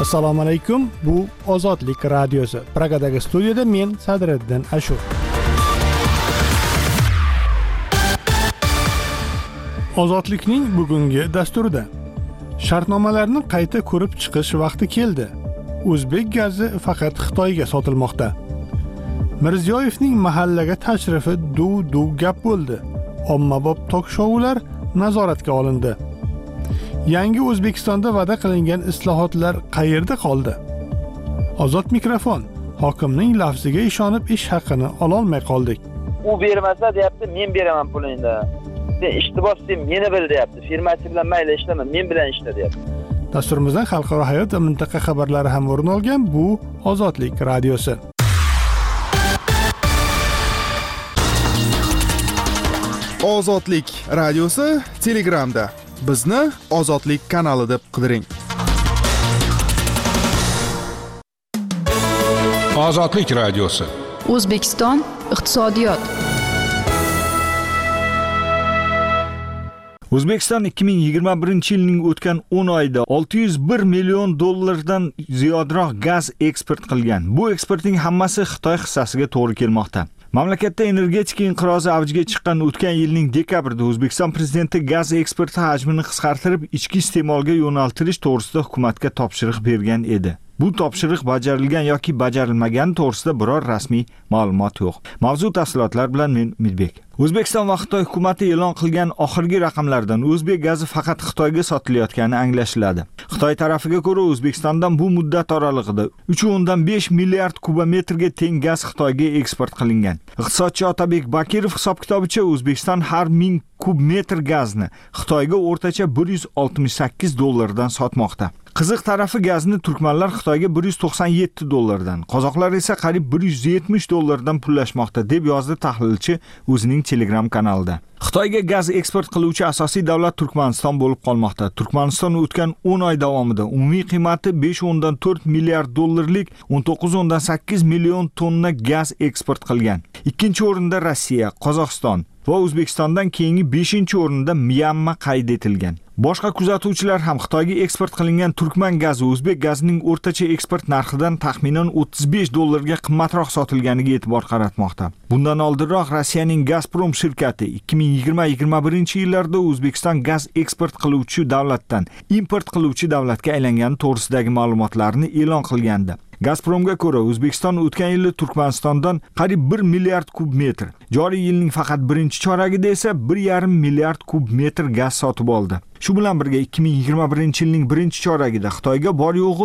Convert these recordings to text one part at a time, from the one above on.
Assalomu alaykum. Bu Ozodlik radiosi. Pragadagi studiyada men Sadriddin Ashur. Ozodlikning bugungi dasturida shartnomalarni qayta ko'rib chiqish vaqti keldi. O'zbek gazi faqat Xitoyga sotilmoqda. Mirziyoyevning mahallaga tashrifi duv gap bo'ldi. Ommabop tok-shoular nazoratga olindi. Yangi O'zbekistonda va'da qilingan islohotlar qayerda qoldi? Ozod mikrofon. Hokimning lafziga ishonib ish haqini ololmay qoldik. U bermasa deyapti, men beraman pulingni. Sen ishni bosding, meni bil deyapti. Firmachi bilan mayli ishlama, men bilan ishla deyapti. Dasturimizdan xalqaro hayot va mintaqa xabarlari ham o'rin olgan. Bu Ozodlik radiosi. Ozodlik radiosi Telegramda. Bizni Ozodlik kanali deb qidiring. Ozodlik radiosi. O'zbekiston iqtisodiyot. O'zbekiston 2021-yilning o'tgan 10 oyida 601 million dollardan ziyodroq gaz eksport qilgan. Bu eksportning hammasi Xitoy hissasiga to'g'ri kelmoqda. Mamlakatda energetika inqirozi avjiga chiqqan o'tgan yilning dekabrida O'zbekiston prezidenti gaz eksporti hajmini qisqartirib, ichki iste'molga yo'naltirish to'g'risida hukumatga topshiriq bergan edi. Bu topshiriq bajarilgan yoki bajarilmagani to'g'risida biror rasmiy ma'lumot yo'q. Mavzu tafsilotlar bilan men Umidbek. O'zbekiston va Xitoy hukumati e'lon qilgan oxirgi raqamlardan o'zbek gazi faqat Xitoyga sotilayotgani anglashiladi. Xitoy tarafiga ko'ra O'zbekistondan bu muddat oralig'ida 3.5 milliard kubometrga teng gaz Xitoyga eksport qilingan. Iqtisodchi Otabek Bakirov hisob-kitobicha O'zbekiston har 1000 kub metr gazni Xitoyga o'rtacha 168 dollardan sotmoqda. Qiziq tarafi gazni turkmanlar Xitoyga 197 dollardan, qozoqlar esa qariyb 170 dollardan pullashmoqda deb yozdi tahlilchi o'zining Telegram kanalida. Xitoyga gaz eksport qiluvchi asosiy davlat Turkmaniston bo'lib qolmoqda. Turkmaniston o'tgan 10 oy davomida umumiy qiymati 5.4 milliard dollarlik 19.8 million tonna gaz eksport qilgan. Ikkinchi o'rinda Rossiya, Qozog'iston va O'zbekistondan keyingi 5-o'rinda Myanma qayd etilgan. Boshqa kuzatuvchilar ham Xitoyga eksport qilingan turkman gazi o'zbek gazining o'rtacha eksport narxidan taxminan 35 dollarga qimmatroq sotilganiga e'tibor qaratmoqda. Bundan oldinroq Rossiyaning Gazprom shirkati 2020-21 yillarda O'zbekiston gaz eksport qiluvchi davlatdan import qiluvchi davlatga aylangani to'g'risidagi ma'lumotlarni e'lon qilgandi. Gazpromga ko'ra O'zbekiston o'tgan yili Turkmanistondan qariyb 1 milliard kub metr, joriy yilning faqat birinchi choragida esa 1,5 milliard kub metr gaz sotib oldi. Shu bilan birga 2021-yilning birinchi choragida Xitoyga bor yo'g'i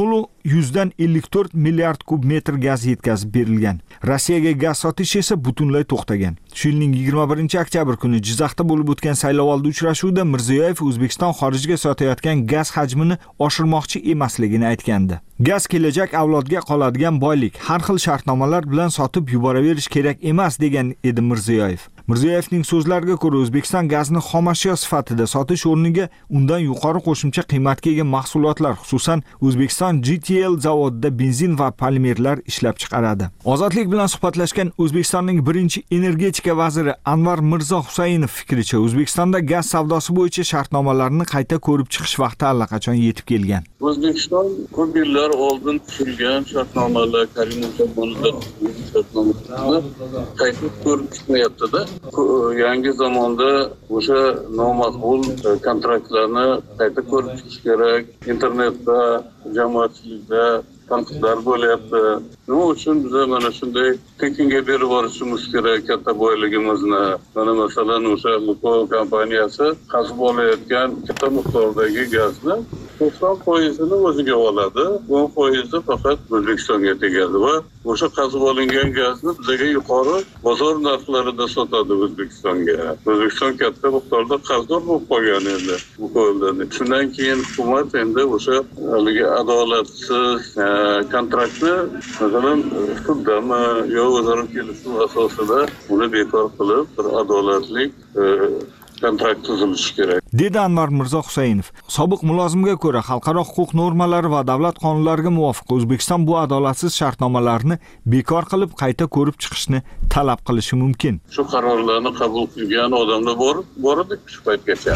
0,54 milliard kub metr gaz yetkazib berilgan. Rossiyaga gaz sotish esa butunlay to'xtagan. Shu yilning 21-oktyabr kuni Jizzaxda bo'lib o'tgan saylovoldi uchrashuvida Mirziyoyev O'zbekiston xorijga sotayotgan gaz hajmini oshirmoqchi emasligini aytgandi. Gaz kelajak avlodga qoladigan boylik, har xil shartnomalar bilan sotib yuboraverish kerak emas degan edi Mirziyoyev. Mirziyoyevning so'zlariga ko'ra O'zbekiston gazni xomashyo sifatida sotish o'rniga undan yuqori qo'shimcha qiymatga ega mahsulotlar, xususan O'zbekiston GTL zavodida benzin va polimerlar ishlab chiqaradi. Ozodlik bilan suhbatlashgan O'zbekistonning birinchi energetika vaziri Anvar Mirzo Husaynov fikricha, O'zbekistonda gaz savdosi bo'yicha shartnomalarni qayta ko'rib chiqish vaqti allaqachon yetib kelgan. O'zbekiston ko'p yillar oldin tuzilgan shartnomalar, Karimov tomonidan shartnomalarni qayta ko'rib chiqmayapti-da. Yangi zamonda o'sha nomaqbul kontraktlarni qayta ko'rib chiqish kerak. Internetda, jamoatchilikda tanqidlar bo'lyapti. Nima uchun biz mana shunday tekinga berib borishimiz kerak katta boyligimizni? Mana masalan o'sha Lukoil kompaniyasi qazib olayotgan katta miqdordagi gazni 90% o'ziga oladi. 10% faqat O'zbekistonga tegadi va o'sha qazib olingan gazni bizga yuqori bozor narxlarida sotadi O'zbekistonga. O'zbekiston katta miqdorda qarzdor bo'lib qolgan endi bu ko'ldan. Shundan keyin hukumat endi o'sha haligi adolatsiz kontraktni masalan suddami yo o'zaro kelishuv asosida uni bekor qilib bir adolatli kontrakt tuzilishi kerak. Dedi Anvar Mirzo Husaynov. Sobiq mulozimga ko'ra, xalqaro huquq normalari va davlat qonunlariga muvofiq O'zbekiston bu adolatsiz shartnomalarni bekor qilib qayta ko'rib chiqishni talab qilishi mumkin. Shu qarorlarni qabul qilgan odamlar bor edi shu paytgacha.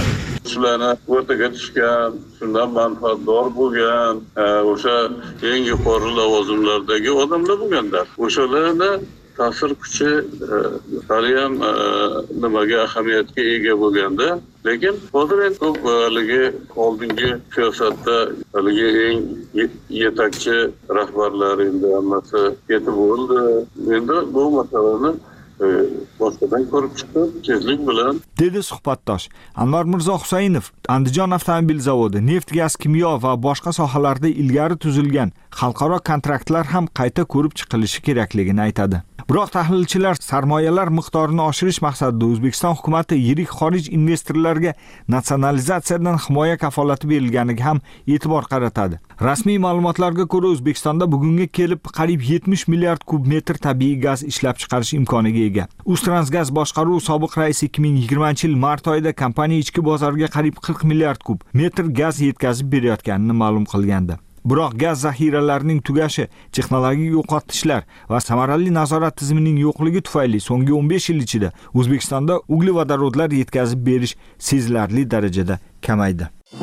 shularni o'rtaga tushgan, shundan manfaatdor bo'lgan, o'sha eng yuqori lavozimlardagi odamlar bo'lganlar. O'shalarni ta'sir kuchi haliyam nimaga ahamiyatga ega bo'lganda, lekin hozir endi ko'p haligi oldingi siyosatda haligi eng yetakchi rahbarlar endi hammasi ketib bo'ldi. Endi bu masalani boshqadan ko'rib chiqib, tezlik bilan dedi suhbatdosh. Anvar Mirzo Husaynov Andijon avtomobil zavodi, neft, gaz, kimyo va boshqa sohalarda ilgari tuzilgan xalqaro kontraktlar ham qayta ko'rib chiqilishi kerakligini aytadi. Biroq tahlilchilar sarmoyalar miqdorini oshirish maqsadida O'zbekiston hukumatı yirik xorij investorlarga natsionalizatsiyadan himoya kafolati berilganiga ham e'tibor qaratadi. Rasmiy ma'lumotlarga ko'ra O'zbekistonda bugunga kelib qariyb 70 milliard kub metr tabiiy gaz ishlab chiqarish imkoniga ega. Uztransgaz boshqaruvi sobiq raisi 2020-yil mart oyida kompaniya ichki bozorga qariyb 40 milliard kub metr gaz yetkazib berayotganini ma'lum qilgandi. Biroq gaz zaxiralarining tugashi, texnologik yo'qotishlar va samarali nazorat tizimining yo'qligi tufayli so'nggi 15 yil ichida O'zbekistonda uglevodorodlar yetkazib berish sezilarli darajada kamaydi.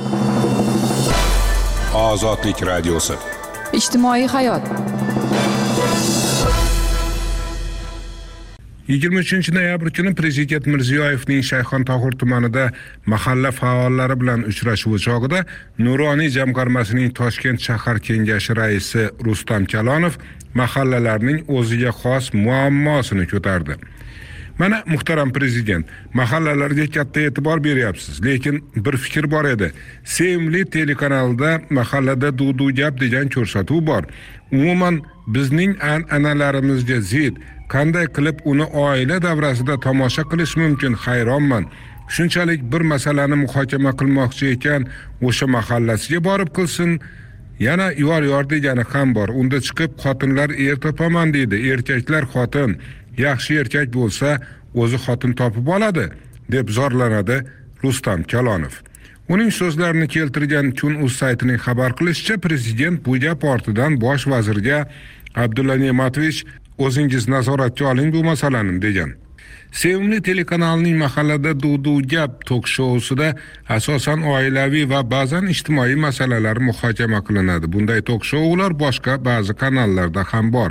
Ozodlik radiosi. Ijtimoiy hayot. 23 noyabr kuni Prezident Mirziyoyevning Shayxontohur tumanida mahalla faollari bilan uchrashuvi chog'ida Nuroniy jamg'armasining Toshkent shahar kengashi raisi Rustam Kalonov mahallalarning o'ziga xos muammosini ko'tardi. Mana muhtaram prezident, mahallalarga katta e'tibor beryapsiz, lekin bir fikr bor edi. Sevimli telekanalda mahallada duv-duv gap degan ko'rsatuv bor. Umuman bizning an'analarimizga zid. Qanday qilib uni oila davrasida tomosha qilish mumkin, hayronman. Shunchalik bir masalani muhokama qilmoqchi ekan, o'sha mahallasiga borib qilsin. Yana yor degani ham bor. Unda chiqib xotinlar er topaman deydi, erkaklar xotin. Yaxshi erkak bo'lsa, o'zi xotin topib oladi, deb zorlanadi Rustam Kalonov. Uning so'zlarini keltirgan Kun.uz saytining xabar qilishicha, prezident bu gap ortidan bosh vazirga Abdulla Ne'matovich o'zingiz nazoratga oling bu masalani degan. Sevimli telekanalining mahallada duv-duv gap tok-shousida asosan oilaviy va ba'zan ijtimoiy masalalar muhokama qilinadi. Bunday tok-shoular boshqa ba'zi kanallarda ham bor.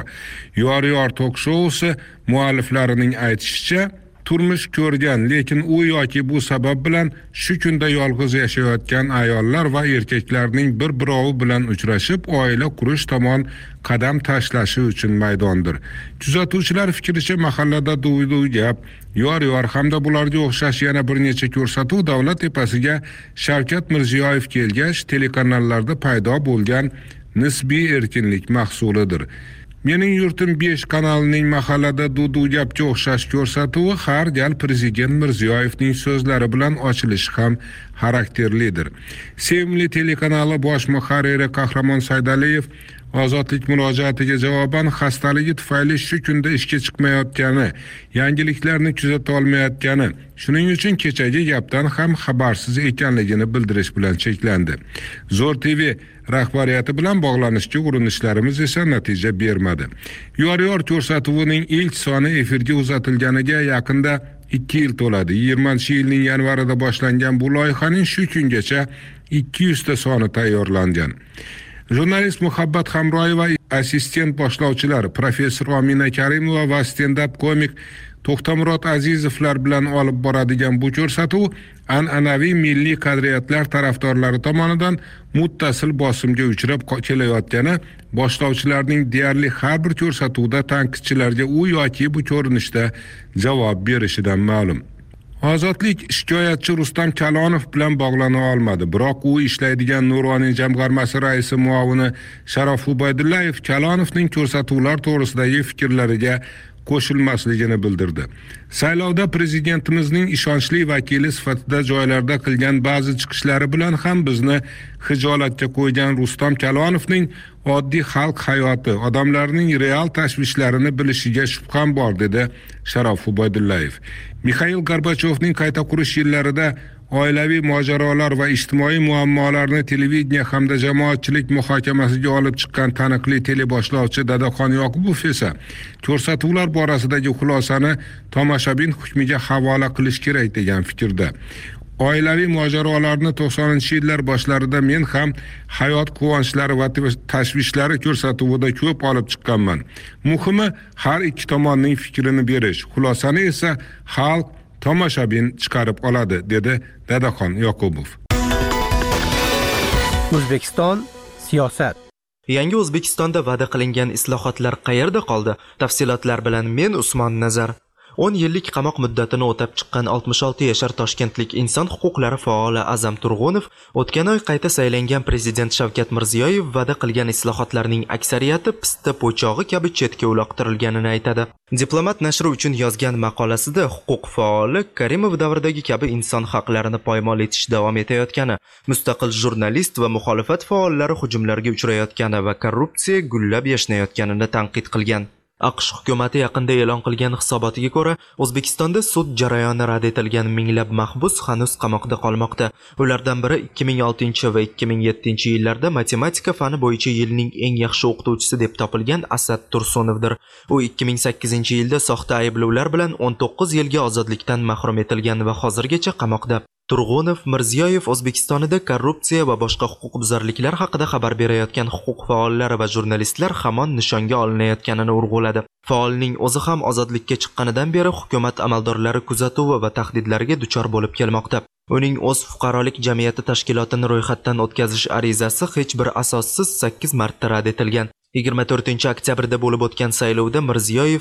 Yor tok-shousi mualliflarining aytishicha, turmush ko'rgan, lekin u yoki bu sabab bilan shu kunda yolg'iz yashayotgan ayollar va erkaklarning bir-birovi bilan uchrashib, oila qurish tomon qadam tashlashi uchun maydondir. Kuzatuvchilar fikricha, mahallada duv-duv gap, yor hamda bularga o'xshash yana bir necha ko'rsatuv davlat tepasiga Shavkat Mirziyoyev kelgach telekanallarda paydo bo'lgan nisbiy erkinlik mahsulidir. Mening yurtim 5 kanalining mahallada duv-duv gapga o'xshash ko'rsatuvi har gal prezident Mirziyoyevning so'zlari bilan ochilishi ham xarakterlidir. Sevimli telekanali bosh muharriri Qahramon Saydaliyev Ozodlik murojaatiga javoban xastaligi tufayli shu kunda ishga chiqmayotgani, yangiliklarni kuzata olmayotgani, shuning uchun kechagi gapdan ham xabarsiz ekanligini bildirish bilan cheklandi. Zo'r TV rahbariyati bilan bog'lanishga urinishlarimiz esa natija bermadi. Yor ko'rsatuvining ilk soni efirga uzatilganiga yaqinda 2 yil to'ladi. 20-yilning yanvarida boshlangan bu loyihaning shu kungacha 200 ta soni tayyorlangan. Jurnalist Muhabbat Hamroyeva, assistent boshlovchilari professor Omina Karimova va stand-up komik To'xtamurod Azizovlar bilan olib boradigan bu ko'rsatuv an'anaviy milliy qadriyatlar tarafdorlari tomonidan muttasil bosimga uchrab kelayotgani boshlovchilarning deyarli har bir ko'rsatuvda tanqidchilarga u yoki bu ko'rinishda javob berishidan ma'lum. Ozodlik shikoyatchi Rustam Kalonov bilan bog'lana olmadi, biroq u ishlaydigan Nuroniy jamg'armasi raisi muavini Sharof Ubaydullayev Kalonovning ko'rsatuvlar to'g'risidagi fikrlariga qo'shilmasligini bildirdi. Saylovda prezidentimizning ishonchli vakili sifatida joylarda qilgan ba'zi chiqishlari bilan ham bizni xijolatga qo'ygan Rustam Kalonovning oddiy xalq hayoti, odamlarning real tashvishlarini bilishiga shubham bor, dedi Sharof Ubaydullayev. Mikhail Gorbachyovning qayta qurish yillarida oilaviy mojarolar va ijtimoiy muammolarni televideniya hamda jamoatchilik muhokamasiga olib chiqqan taniqli teleboshlovchi Dadaxon Yoqubov esa ko'rsatuvlar borasidagi xulosani tomoshabin hukmiga havola qilish kerak degan fikrda. Oilaviy mojarolarni 90-yillar boshlarida men ham hayot quvonchlari va tashvishlari ko'rsatuvida ko'p olib chiqqanman. Muhimi har ikki tomonning fikrini berish. Xulosani esa xalq tomoshabin chiqarib oladi, dedi Dadaxon Yoqubov. O'zbekiston siyosat. Yangi O'zbekistonda va'da qilingan islohotlar qayerda qoldi? Tafsilotlar bilan men Usmon Nazar. 10 yillik qamoq muddatini o'tab chiqqan 66 yashar toshkentlik inson huquqlari faoli Azam Turg'unov o'tgan oy qayta saylangan prezident Shavkat Mirziyoyev va'da qilgan islohotlarning aksariyati pista po'chog'i kabi chetga uloqtirilganini aytadi. Diplomat nashri uchun yozgan maqolasida huquq faoli Karimov davridagi kabi inson haqlarini poymol etish davom etayotgani, mustaqil jurnalist va muxolifat faollari hujumlarga uchrayotgani va korrupsiya gullab yashnayotganini tanqid qilgan. AQSh hukumati yaqinda e'lon qilgan hisobotiga ko'ra, O'zbekistonda sud jarayoni rad etilgan minglab mahbus hanuz qamoqda qolmoqda. Ulardan biri 2006 va 2007 yillarda matematika fani bo'yicha yilning eng yaxshi o'qituvchisi deb topilgan Asad Tursunovdir. U 2008 yilda soxta ayblovlar bilan 19 yilga ozodlikdan mahrum etilgan va hozirgacha qamoqda. Turg'unov Mirziyoyev O'zbekistonda korrupsiya va boshqa huquqbuzarliklar haqida xabar berayotgan huquq faollari va jurnalistlar hamon nishonga olinayotganini urg'uladi. Faolning o'zi ham ozodlikka chiqqanidan beri hukumat amaldorlari kuzatuvi va tahdidlarga duchor bo'lib kelmoqda. Uning o'z fuqarolik jamiyati tashkilotini ro'yxatdan o'tkazish arizasi hech bir asossiz 8 marta rad etilgan. 24 oktyabrda bo'lib o'tgan saylovda Mirziyoyev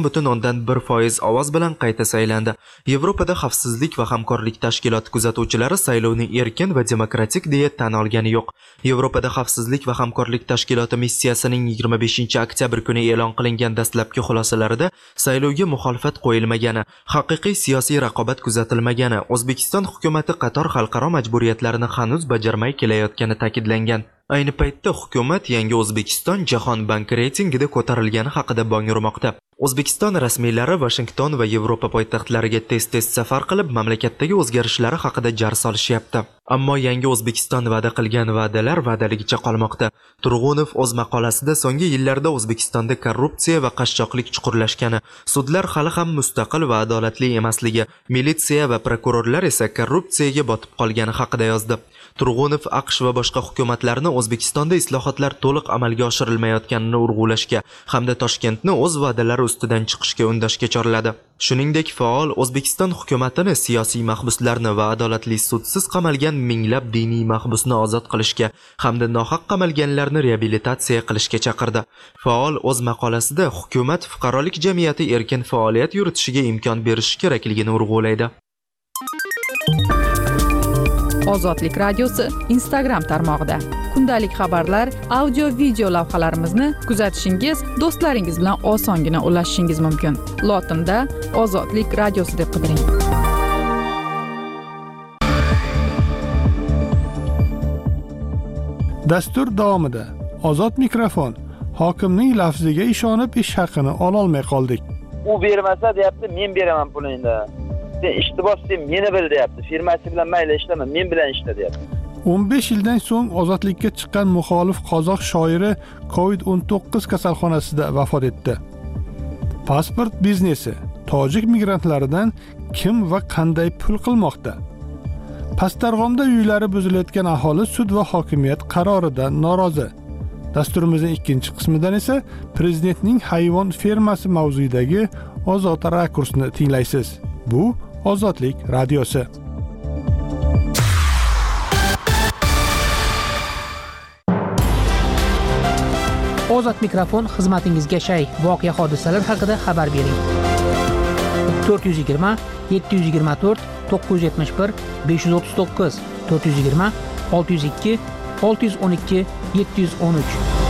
80.1% ovoz bilan qayta saylandi. Yevropada xavfsizlik va hamkorlik tashkiloti kuzatuvchilari saylovni erkin va demokratik deya tan olgani yo'q. Yevropada xavfsizlik va hamkorlik tashkiloti missiyasining 25 oktyabr kuni e'lon qilingan dastlabki xulosalarida saylovga muxolifat qo'yilmagani, haqiqiy siyosiy raqobat kuzatilmagani, O'zbekiston hukumati qator xalqaro majburiyatlarini hanuz bajarmay kelayotgani ta'kidlangan. Ayni paytda hukumat Yangi O'zbekiston Jahon banki reytingida ko'tarilgani haqida bong urmoqda. O'zbekiston rasmiylari Washington va Yevropa poytaxtlariga tez-tez safar qilib, mamlakatdagi o'zgarishlar haqida jar solishyapti. Ammo Yangi O'zbekiston va'da qilgan va'dalar va'daligicha qolmoqda. Turg'unov o'z maqolasida so'nggi yillarda O'zbekistonda korrupsiya va qashshoqlik chuqurlashgani, sudlar hali ham mustaqil va adolatli emasligi, militsiya va prokurorlar esa korrupsiyaga botib qolgani haqida yozdi. Turg'unov AQSh va boshqa hukumatlarni O'zbekistonda islohotlar to'liq amalga oshirilmayotganini urg'ulashga hamda Toshkentni o'z va'dalari ustidan chiqishga undashga chorladi. Shuningdek, faol O'zbekiston hukumatini siyosiy mahbuslarni va adolatli sudsiz qamalgan minglab diniy mahbusni ozod qilishga hamda nohaq qamalganlarni reabilitatsiya qilishga chaqirdi. Faol o'z maqolasida hukumat fuqarolik jamiyati erkin faoliyat yuritishiga imkon berishi kerakligini urg'ulaydi. Ozodlik radiosi Instagram tarmog'ida kundalik xabarlar, audio video lavhalarimizni kuzatishingiz, do'stlaringiz bilan osongina ulashishingiz mumkin. Lotinda Ozodlik radiosi deb qidiring. Dastur davomida Ozod mikrofon. Hokimning lafziga ishonib ish haqini ola olmay qoldik. U bermasa deyapti, men beraman pulingni. İştibos sen meni bil deyapti. Firmasi bilan mayli ishlama, men bilan ishla deyapti. 15 yildan so'ng ozodlikka chiqqan muxolif qozoq shoiri COVID-19 kasalxonasida vafot etdi. Pasport biznesi tojik migrantlaridan kim va qanday pul qilmoqda? Pastarg'omda uylari buzilayotgan aholi sud va hokimiyat qaroridan norozi. Dasturimizning ikkinchi qismidan esa prezidentning hayvon fermasi mavzuidagi ozod rakursni tinglaysiz. Bu Ozodlik radiosi. Ozod mikrofon xizmatingizga shay. Voqea hodisalar haqida xabar bering. 420 724 971 539 420 602 612 713.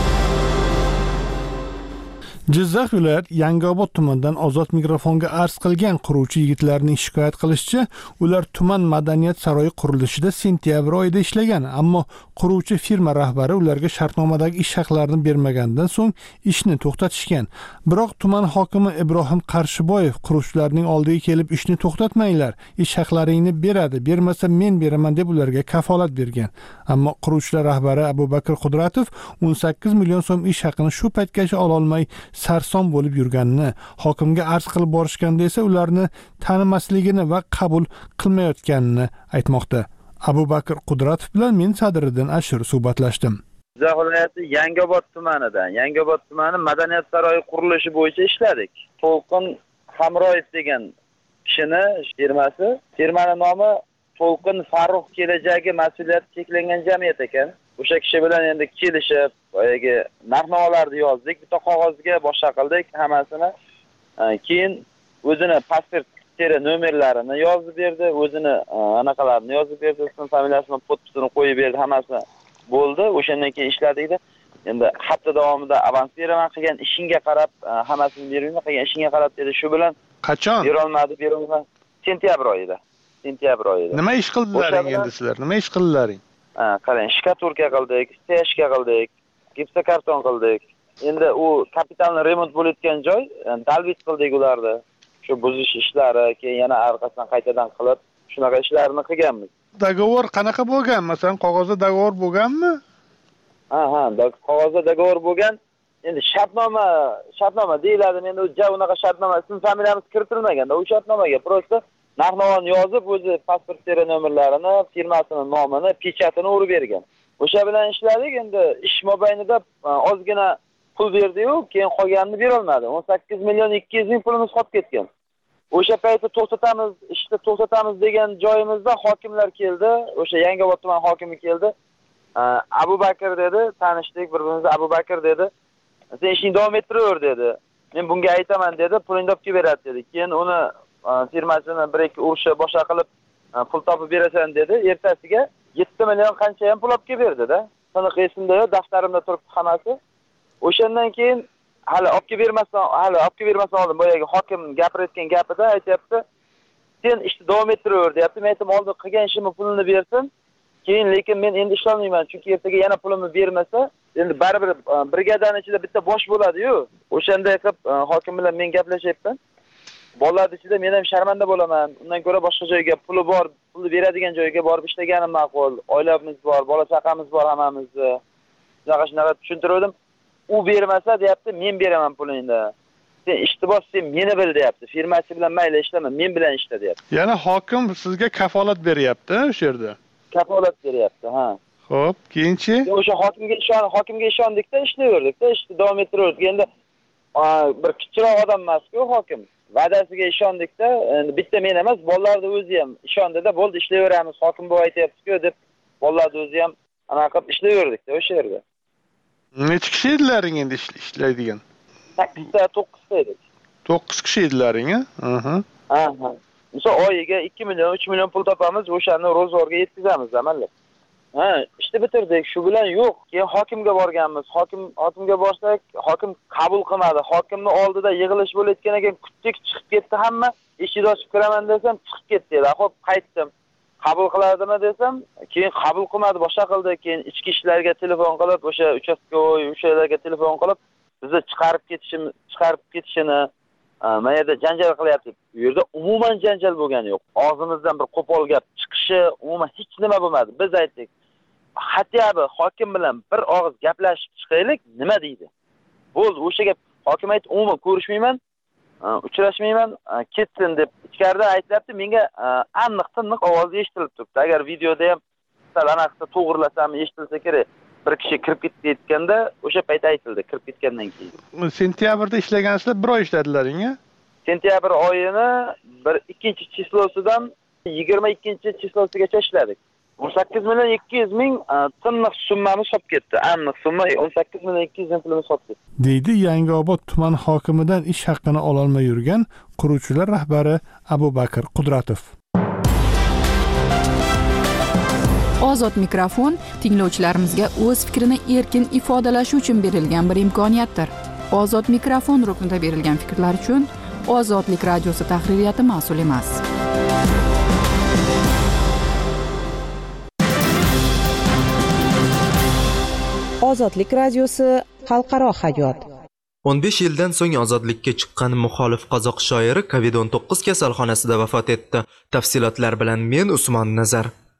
Jizzax viloyat Yangiobod tumanidan Ozod mikrofonga arz qilgan quruvchi yigitlarning shikoyat qilishicha, ular tuman madaniyat saroyi qurilishida sentyabr oyida ishlagan, ammo quruvchi firma rahbari ularga shartnomadagi ish haqlarini bermaganidan so'ng ishni to'xtatishgan. Biroq tuman hokimi Ibrohim Qarshiboyev quruvchilarning oldiga kelib ishni to'xtatmanglar, ish haqlaringni beradi, bermasa men beraman deb ularga kafolat bergan. Ammo quruvchilar rahbari Abubakr Qudratov 18 million so'm ish haqini shu paytgacha ola olmay sarson bo'lib yurganini, hokimga arz qilib borishganda esa ularni tanimasligini va qabul qilmayotganini aytmoqda. Abu Bakr Qudratov bilan men Sadriddin Ashur suhbatlashdim. Jizzax viloyati Yangiobod tumanida, Yangiobod tumani Madaniyat saroyi qurilishi bo'yicha ishladik. To'lqin Hamroyev degan kishini firmasi, firmaning nomi To'lqin Farruh kelajagi mas'uliyati cheklangan jamiyat ekan. O'sha kishi bilan endi kelishib, boyagi narx-navolarni yozdik, bitta qog'ozga boshqa qildik hammasini. Keyin o'zini pasport teri nomerlarini yozib berdi, o'zini anaqalarini yozib berdi, ism familiyasini, podpisini qo'yib berdi, hammasi bo'ldi. O'shandan keyin ishladikda. Endi hafta davomida avans beraman, qilgan ishingga qarab hammasini bermayman, qilgan ishingga qarab dedi. Shu bilan Qachon? Berolmadi. Sentyabr oyida. Nima ish qildilaring endi sizlar? Nima ish qildilaring? Qarang, shkaturka qildik, steshka qildik, gipsokarton qildik. Endi u kapitalni remont bo'layotgan joy, dalbit qildik ularni. Shu buzish ishlari, keyin yana orqasidan qaytadan qilib, shunaqa ishlarni qilganmiz. Dogovor qanaqa bo'lgan? Masalan, qog'ozda dogovor bo'lganmi? Qog'ozda dogovor bo'lgan. Endi shartnoma deyiladi. Endi unaqa shartnoma, ism familiyamiz kiritilmaganda, u shartnomaga prosta narx-navoni yozib, o'zi pasport teri nomerlarini, firmasining nomini, pechatini urib bergan. O'sha bilan ishladik. Endi ish mobaynida ozgina pul berdi-yu, keyin qolganini bera olmadi. 18 million 200 ming pulimiz qolib ketgan. O'sha paytda to'xtatamiz degan joyimizda hokimlar keldi. O'sha Yangiobod tuman hokimi keldi. Abu Bakr dedi, tanishdik bir-birimizga. Abu Bakr dedi, "Sen ishingni davom ettiraver" dedi. "Men bunga aytaman" dedi, "Pulingni olib kelib beradi" dedi. Keyin uni firmasini bir-ikki urishib boshqa qilib pul topib berasan dedi. Ertasiga 7 million qancha ham pul olib kelib berdi-da. Saniq esimda yo'q, daftarimda turibdi hammasi. O'shandan keyin hali olib kelib bermasdan oldin boyagi hokim gapirayotgan gapida aytayapti, "Sen ishni davom ettiraver" deyapti. Men aytdim, "Oldin qilgan ishimni pulini bersin. Keyin lekin men endi ishlolmayman, chunki ertaga yana pulimni bermasa, endi baribir brigadani ichida bitta bosh bo'ladi-yu. O'shanday qilib hokim bilan men gaplashyapman. Bolalar ichida men ham sharmanda bo'laman. Undan ko'ra boshqa joyga pulni beradigan joyga borib ishlaganim ma'qul. Oilamiz bor, bola chaqamiz bor hammamizni. Shunaqa tushuntirdim. U bermasa deyapti, men beraman pulingni. Sen ishni bos, sen meni bil deyapti. Firmachi bilan mayli ishlama, men bilan ishla deyapti. Yana hokim sizga kafolat beryapti o'sha yerda. Kafolat beryapti, ha. Xo'p, keyinchi? O'sha hokimga ishondikda ishlayverdik-da, ishni davom ettiraverdik. Endi bir kichikroq odam emas-ku hokim. Va'dasiga ishondikda, endi bitta men emas, bolalarning o'zi ham ishondida, bo'ldi ishlayveramiz, hokim bu aytayapti-ku deb, bolalarning o'zi ham anaqa qilib ishlayverdik-da o'sha yerda. Necha kishi edilaring endi ishlaydigan? 8 ta 9 ta edik. 9 kishi edilaring, ha? Misol oyiga 2 million, 3 million pul topamiz, o'shani ro'zg'orga yetkazamiz amallab. Ishni bitirdik, shu bilan yo'q. Keyin hokimga borganmiz. Hokimga borsak, hokim qabul qilmadi. Hokimning oldida yig'ilish bo'layotgan ekan, kutdik, chiqib ketdi hamma. Eshik ochib kiraman desam, chiqib ketdi. Xo'p, qaytdim. Qabul qiladimi desam, keyin qabul qilmadi, boshqa qildi. Keyin ichki ishlarga telefon qilib, o'sha uchastkovoy o'shalarga telefon qilib, bizni chiqarib ketishini mana yerda janjal qilyapti. Bu yerda umuman janjal bo'lgani yo'q. Og'zimizdan bir qo'pol gap chiqishi umuman hech nima bo'lmadi. Biz aytdik, "Xatyabi hokim bilan bir og'iz gaplashib chiqaylik, nima deydi?" Bo'ldi, o'sha gap hokim aytdi, "Umuman ko'rishmayman, uchrashmayman, ketsin" deb ichkarida aytibdi. Menga aniq-tiniq ovozi eshitilib turibdi. Agar videoda ham sal anaqasi to'g'rilasam eshitilsa kerak. Bir kishi kirib ketganda, o'sha payt aytildi, kirib ketgandan keyin. Sentyabrda ishlagansizlar, bir oy ishladilaring-a? Sentyabr oyini 2-chislosidan 22-chislosigacha ishladik. 18 million 200 ming tiniq summamiz qolib ketdi. Aniq summa 18 million 200 ming pulimiz qolib ketdi. Deydi Yangiobod tuman hokimidan ish haqqini ololmay yurgan quruvchilar rahbari Abu Bakr Qudratov. Ozod mikrofon tinglovchilarimizga o'z fikrini erkin ifodalashi uchun berilgan bir imkoniyatdir. Ozod mikrofon ruknida berilgan fikrlar uchun Ozodlik radiosi tahririyati mas'ul emas. Ozodlik radiosi xalqaro hayot. 15 yildan so'ng ozodlikka chiqqan muxolif qozoq shoiri COVID-19 kasalxonasida vafot etdi. Tafsilotlar bilan men Usmon Nazar.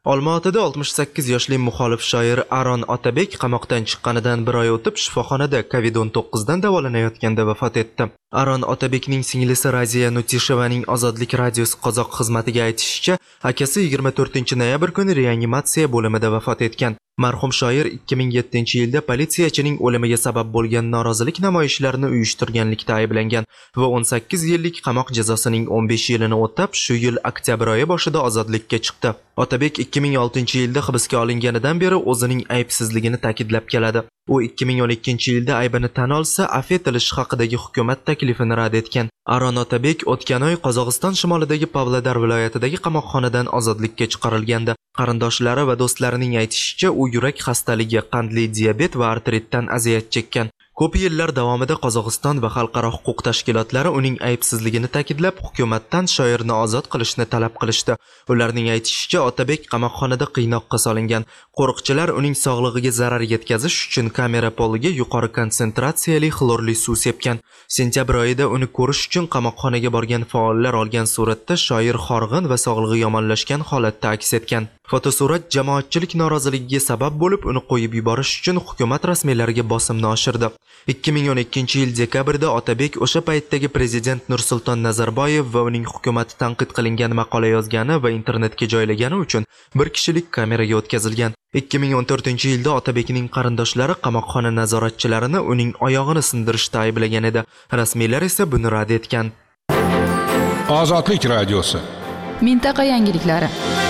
Olmaotada 68 yoshli muxolif shoir Aron Otabek qamoqdan chiqqanidan bir oy o'tib shifoxonada COVID-19 dan davolanayotganda vafot etdi. Aron Otabekning singlisi Raziya Nutishevaning Ozodlik radiosi qozoq xizmatiga aytishicha, akasi 24-noyabr kuni reanimatsiya bo'limida vafot etgan. Marhum shoir 2007-yilda politsiyachining o'limiga sabab bo'lgan norozilik namoyishlarini uyushtirganlikda ayblangan va 18 yillik qamoq jazosining 15 yilini o'tab, shu yil oktyabr oyi boshida ozodlikka chiqdi. Otabek 2006-yilda hibsga olinganidan beri o'zining aybsizligini ta'kidlab keladi. U 2012-yilda aybini tan olsa, afv etilishi haqidagi hukumat taklifini rad etgan. Aron Otabek o'tgan oy Qozog'iston shimolidagi Pavlodar viloyatidagi qamoqxonadan ozodlikka chiqarilgandi. Qarindoshlari va do'stlarining aytishicha, u yurak xastaligi, qandli diabet va artritdan aziyat chekkan. Ko'p yillar davomida Qozog'iston va xalqaro huquq tashkilotlari uning aybsizligini ta'kidlab, hukumatdan shoirni ozod qilishni talab qilishdi. Ularning aytishicha, Otabek qamoqxonada qiynoqqa solingan. Qo'riqchilar uning sog'lig'iga zarar yetkazish uchun kamera poliga yuqori konsentratsiyali xlorli suv sepgan. Sentyabr oyida uni ko'rish uchun qamoqxonaga borgan faollar olgan suratda shoir horg'in va sog'lig'i yomonlashgan holatda aks etgan. Fotosurat jamoatchilik noroziligiga sabab bo'lib, uni qo'yib yuborish uchun hukumat rasmiylariga bosimni oshirdi. 2012-yil dekabrda Otabek o'sha paytdagi prezident Nursulton Nazarboyev va uning hukumati tanqid qilingan maqola yozgani va internetga joylagani uchun bir kishilik kameraga o'tkazilgan. 2014-yilda Otabekning qarindoshlari qamoqxona nazoratchilarini uning oyog'ini sindirishda ayblagan edi. Rasmiylar esa buni rad etgan. Ozodlik radiosi. Mintaqa yangiliklari.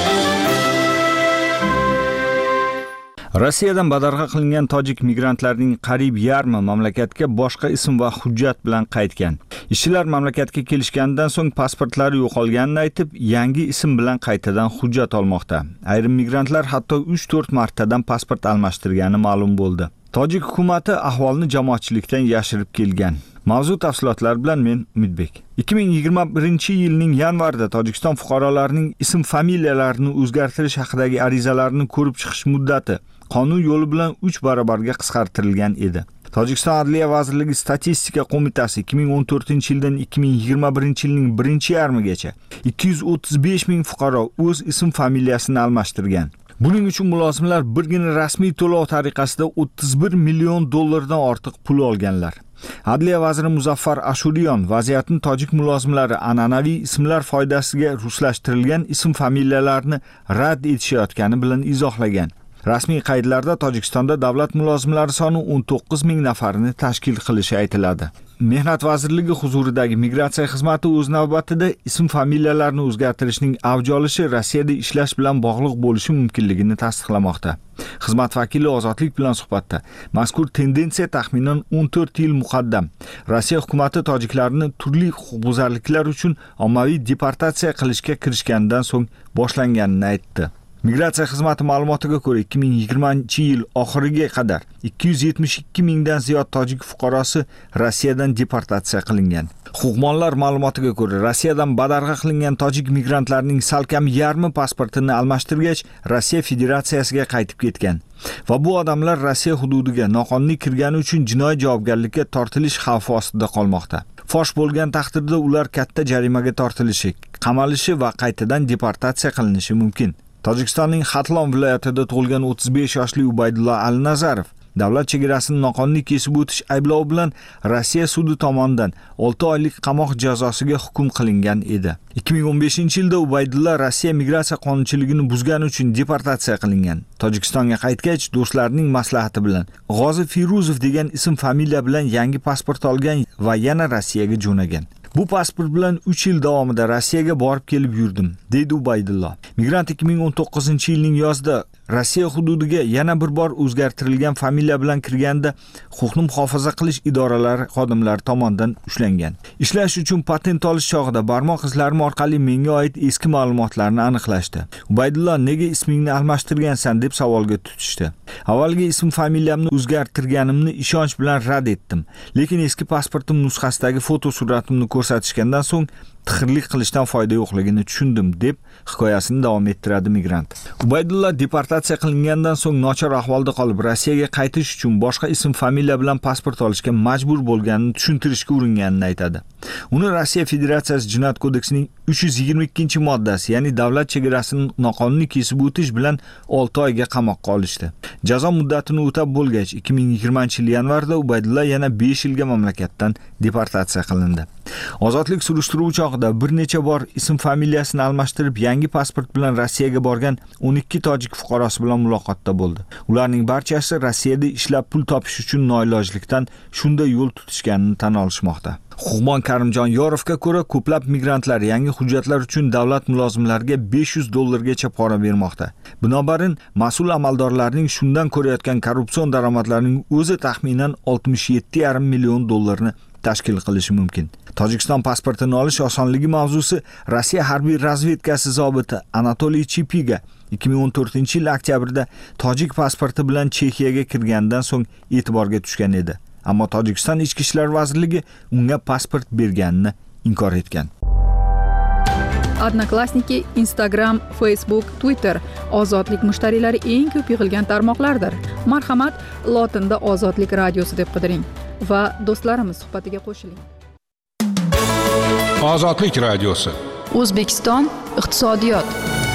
Rossiyadan badarg'a qilingan tojik migrantlarning qariyb yarmi mamlakatga boshqa ism va hujjat bilan qaytgan. Ishchilar mamlakatga kelishganidan so'ng pasportlari yo'qolganini aytib, yangi ism bilan qaytadan hujjat olmoqda. Ayrim migrantlar hatto 3-4 martadan pasport almashtirgani ma'lum bo'ldi. Tojik hukumati ahvolni jamoatchilikdan yashirib kelgan. Mavzu tafsilotlar bilan men Umidbek. 2021-yilning yanvarida Tojikiston fuqarolarining ism-familiyalarini o'zgartirish haqidagi arizalarini ko'rib chiqish muddati qonun yo'li bilan 3 barobarga qisqartirilgan edi. Tojikiston Adliya vazirligi statistika qo'mitasi 2014-yildan 2021-yilning birinchi yarmigacha 235 ming fuqaro o'z ism-familiyasini almashtirgan. Buning uchun mulozimlar birgina rasmiy to'lov tariqasida 31 million dollardan ortiq pul olganlar. Adliya vaziri Muzaffar Ashuriyon vaziyatni tojik mulozimlari an'anaviy ismlar foydasiga ruslashtirilgan ism-familiyalarni rad etishayotgani bilan izohlagan. Rasmiy qaydlarda Tojikistonda davlat mulozimlari soni 19 ming nafarni tashkil qilishi aytiladi. Mehnat vazirligi huzuridagi migratsiya xizmati o'z navbatida ism-familiyalarni o'zgartirishning avj olishi Rossiyada ishlash bilan bog'liq bo'lishi mumkinligini tasdiqlamoqda. Xizmat vakili Ozodlik bilan suhbatda mazkur tendensiya taxminan 14 yil muqaddam Rossiya hukumati tojiklarni turli huquqbuzarliklar uchun ommaviy deportatsiya qilishga kirishganidan so'ng boshlanganini aytdi. Migratsiya xizmati ma'lumotiga ko'ra 2020-yil oxiriga qadar 272 mingdan ziyod tojik fuqarosi Rossiyadan deportatsiya qilingan. Huquqmonlar ma'lumotiga ko'ra Rossiyadan badarg'a qilingan tojik migrantlarning salkam yarmi pasportini almashtirgach Rossiya Federatsiyasiga qaytib ketgan. Va bu odamlar Rossiya hududiga noqonuniy kirgani uchun jinoiy javobgarlikka tortilish xavfi ostida qolmoqda. Fosh bo'lgan taqdirda ular katta jarimaga tortilishi, qamalishi va qaytadan deportatsiya qilinishi mumkin. Tojikistonning Xatlon viloyatida tug'ilgan 35 yoshli Ubaydullo Al-Nazarov davlat chegarasini noqonuniy kesib o'tish ayblovi bilan Rossiya sudi tomonidan 6 oylik qamoq jazosiga hukm qilingan edi. 2015-yilda Ubaydullo Rossiya migratsiya qonunchiligini buzgani uchun deportatsiya qilingan. Tojikistonga qaytgach, do'stlarining maslahati bilan G'ozi Firuzov degan ism-familiya bilan yangi pasport olgan va yana Rossiyaga jo'nagan. Bu pasport bilan 3 yil davomida Rossiyaga borib kelib yurdim, deydi Ubaydullo. Migrant 2019-yilning yozida Rossiya hududiga yana bir bor o'zgartirilgan familiya bilan kirganda huquqni muhofaza qilish idoralari xodimlari tomonidan ushlangan. Ishlash uchun patent olish chog'ida barmoq izlarim orqali menga oid eski ma'lumotlarni aniqlashdi. Ubaydullo nega ismingni almashtirgansan deb savolga tutishdi. Avvalgi ism-familiyamni o'zgartirganimni ishonch bilan rad etdim, lekin eski pasportim nusxasidagi fotosuratimni ko'rsatishgandan so'ng tixirlik qilishdan foyda yo'qligini tushundim deb hikoyasini davom ettiradi migrant. Ubaydulla deportatsiya qilingandan so'ng nochor ahvolda qolib Rossiyaga qaytish uchun boshqa ism familiya bilan pasport olishga majbur bo'lganini tushuntirishga uringanini aytadi. Uni Rossiya Federatsiyasi Jinoyat kodeksining 322-moddasi, ya'ni davlat chegarasini noqonuniy kesib o'tish bilan 6 oyga qamoqqa olishdi. Jazo muddatini o'tab bo'lgach, 2020-yil yanvarda Ubaydulla yana 5 yilga mamlakatdan deportatsiya qilindi. Ozodlik surishtiruvi chog'ida bir necha bor ism familiyasini almashtirib, yangi pasport bilan Rossiyaga borgan 12 tojik fuqarosi bilan muloqotda bo'ldi. Ularning barchasi Rossiyada ishlab pul topish uchun noilojlikdan shunday yo'l tutishganini tan olishmoqda. Huquqbon Karimjon Yorovga ko'ra, ko'plab migrantlar yangi hujjatlar uchun davlat mulozimlariga $500 pora bermoqda. Binobarin, mas'ul amaldorlarning shundan ko'rayotgan korrupsion daromadlarining o'zi taxminan $67,5 million tashkil qilishi mumkin. Tojikiston pasportini olish osonligi mavzusi Rossiya harbiy razvedkasi zobiti Anatoliy Chipiga 2014-yil oktyabrda tojik pasporti bilan Chexiyaga kirgandan so'ng e'tiborga tushgan edi. Ammo Tojikiston Ichki ishlar vazirligi unga pasport berganini inkor etgan. Odnoklassniki, Instagram, Facebook, Twitter ozodlik mushtariylari eng ko'p yig'ilgan tarmoqlardir. Marhamat, lotinda Ozodlik radiosi deb qidiring va do'stlarimiz suhbatiga qo'shiling. Ozodlik radiosi. O'zbekiston iqtisodiyot.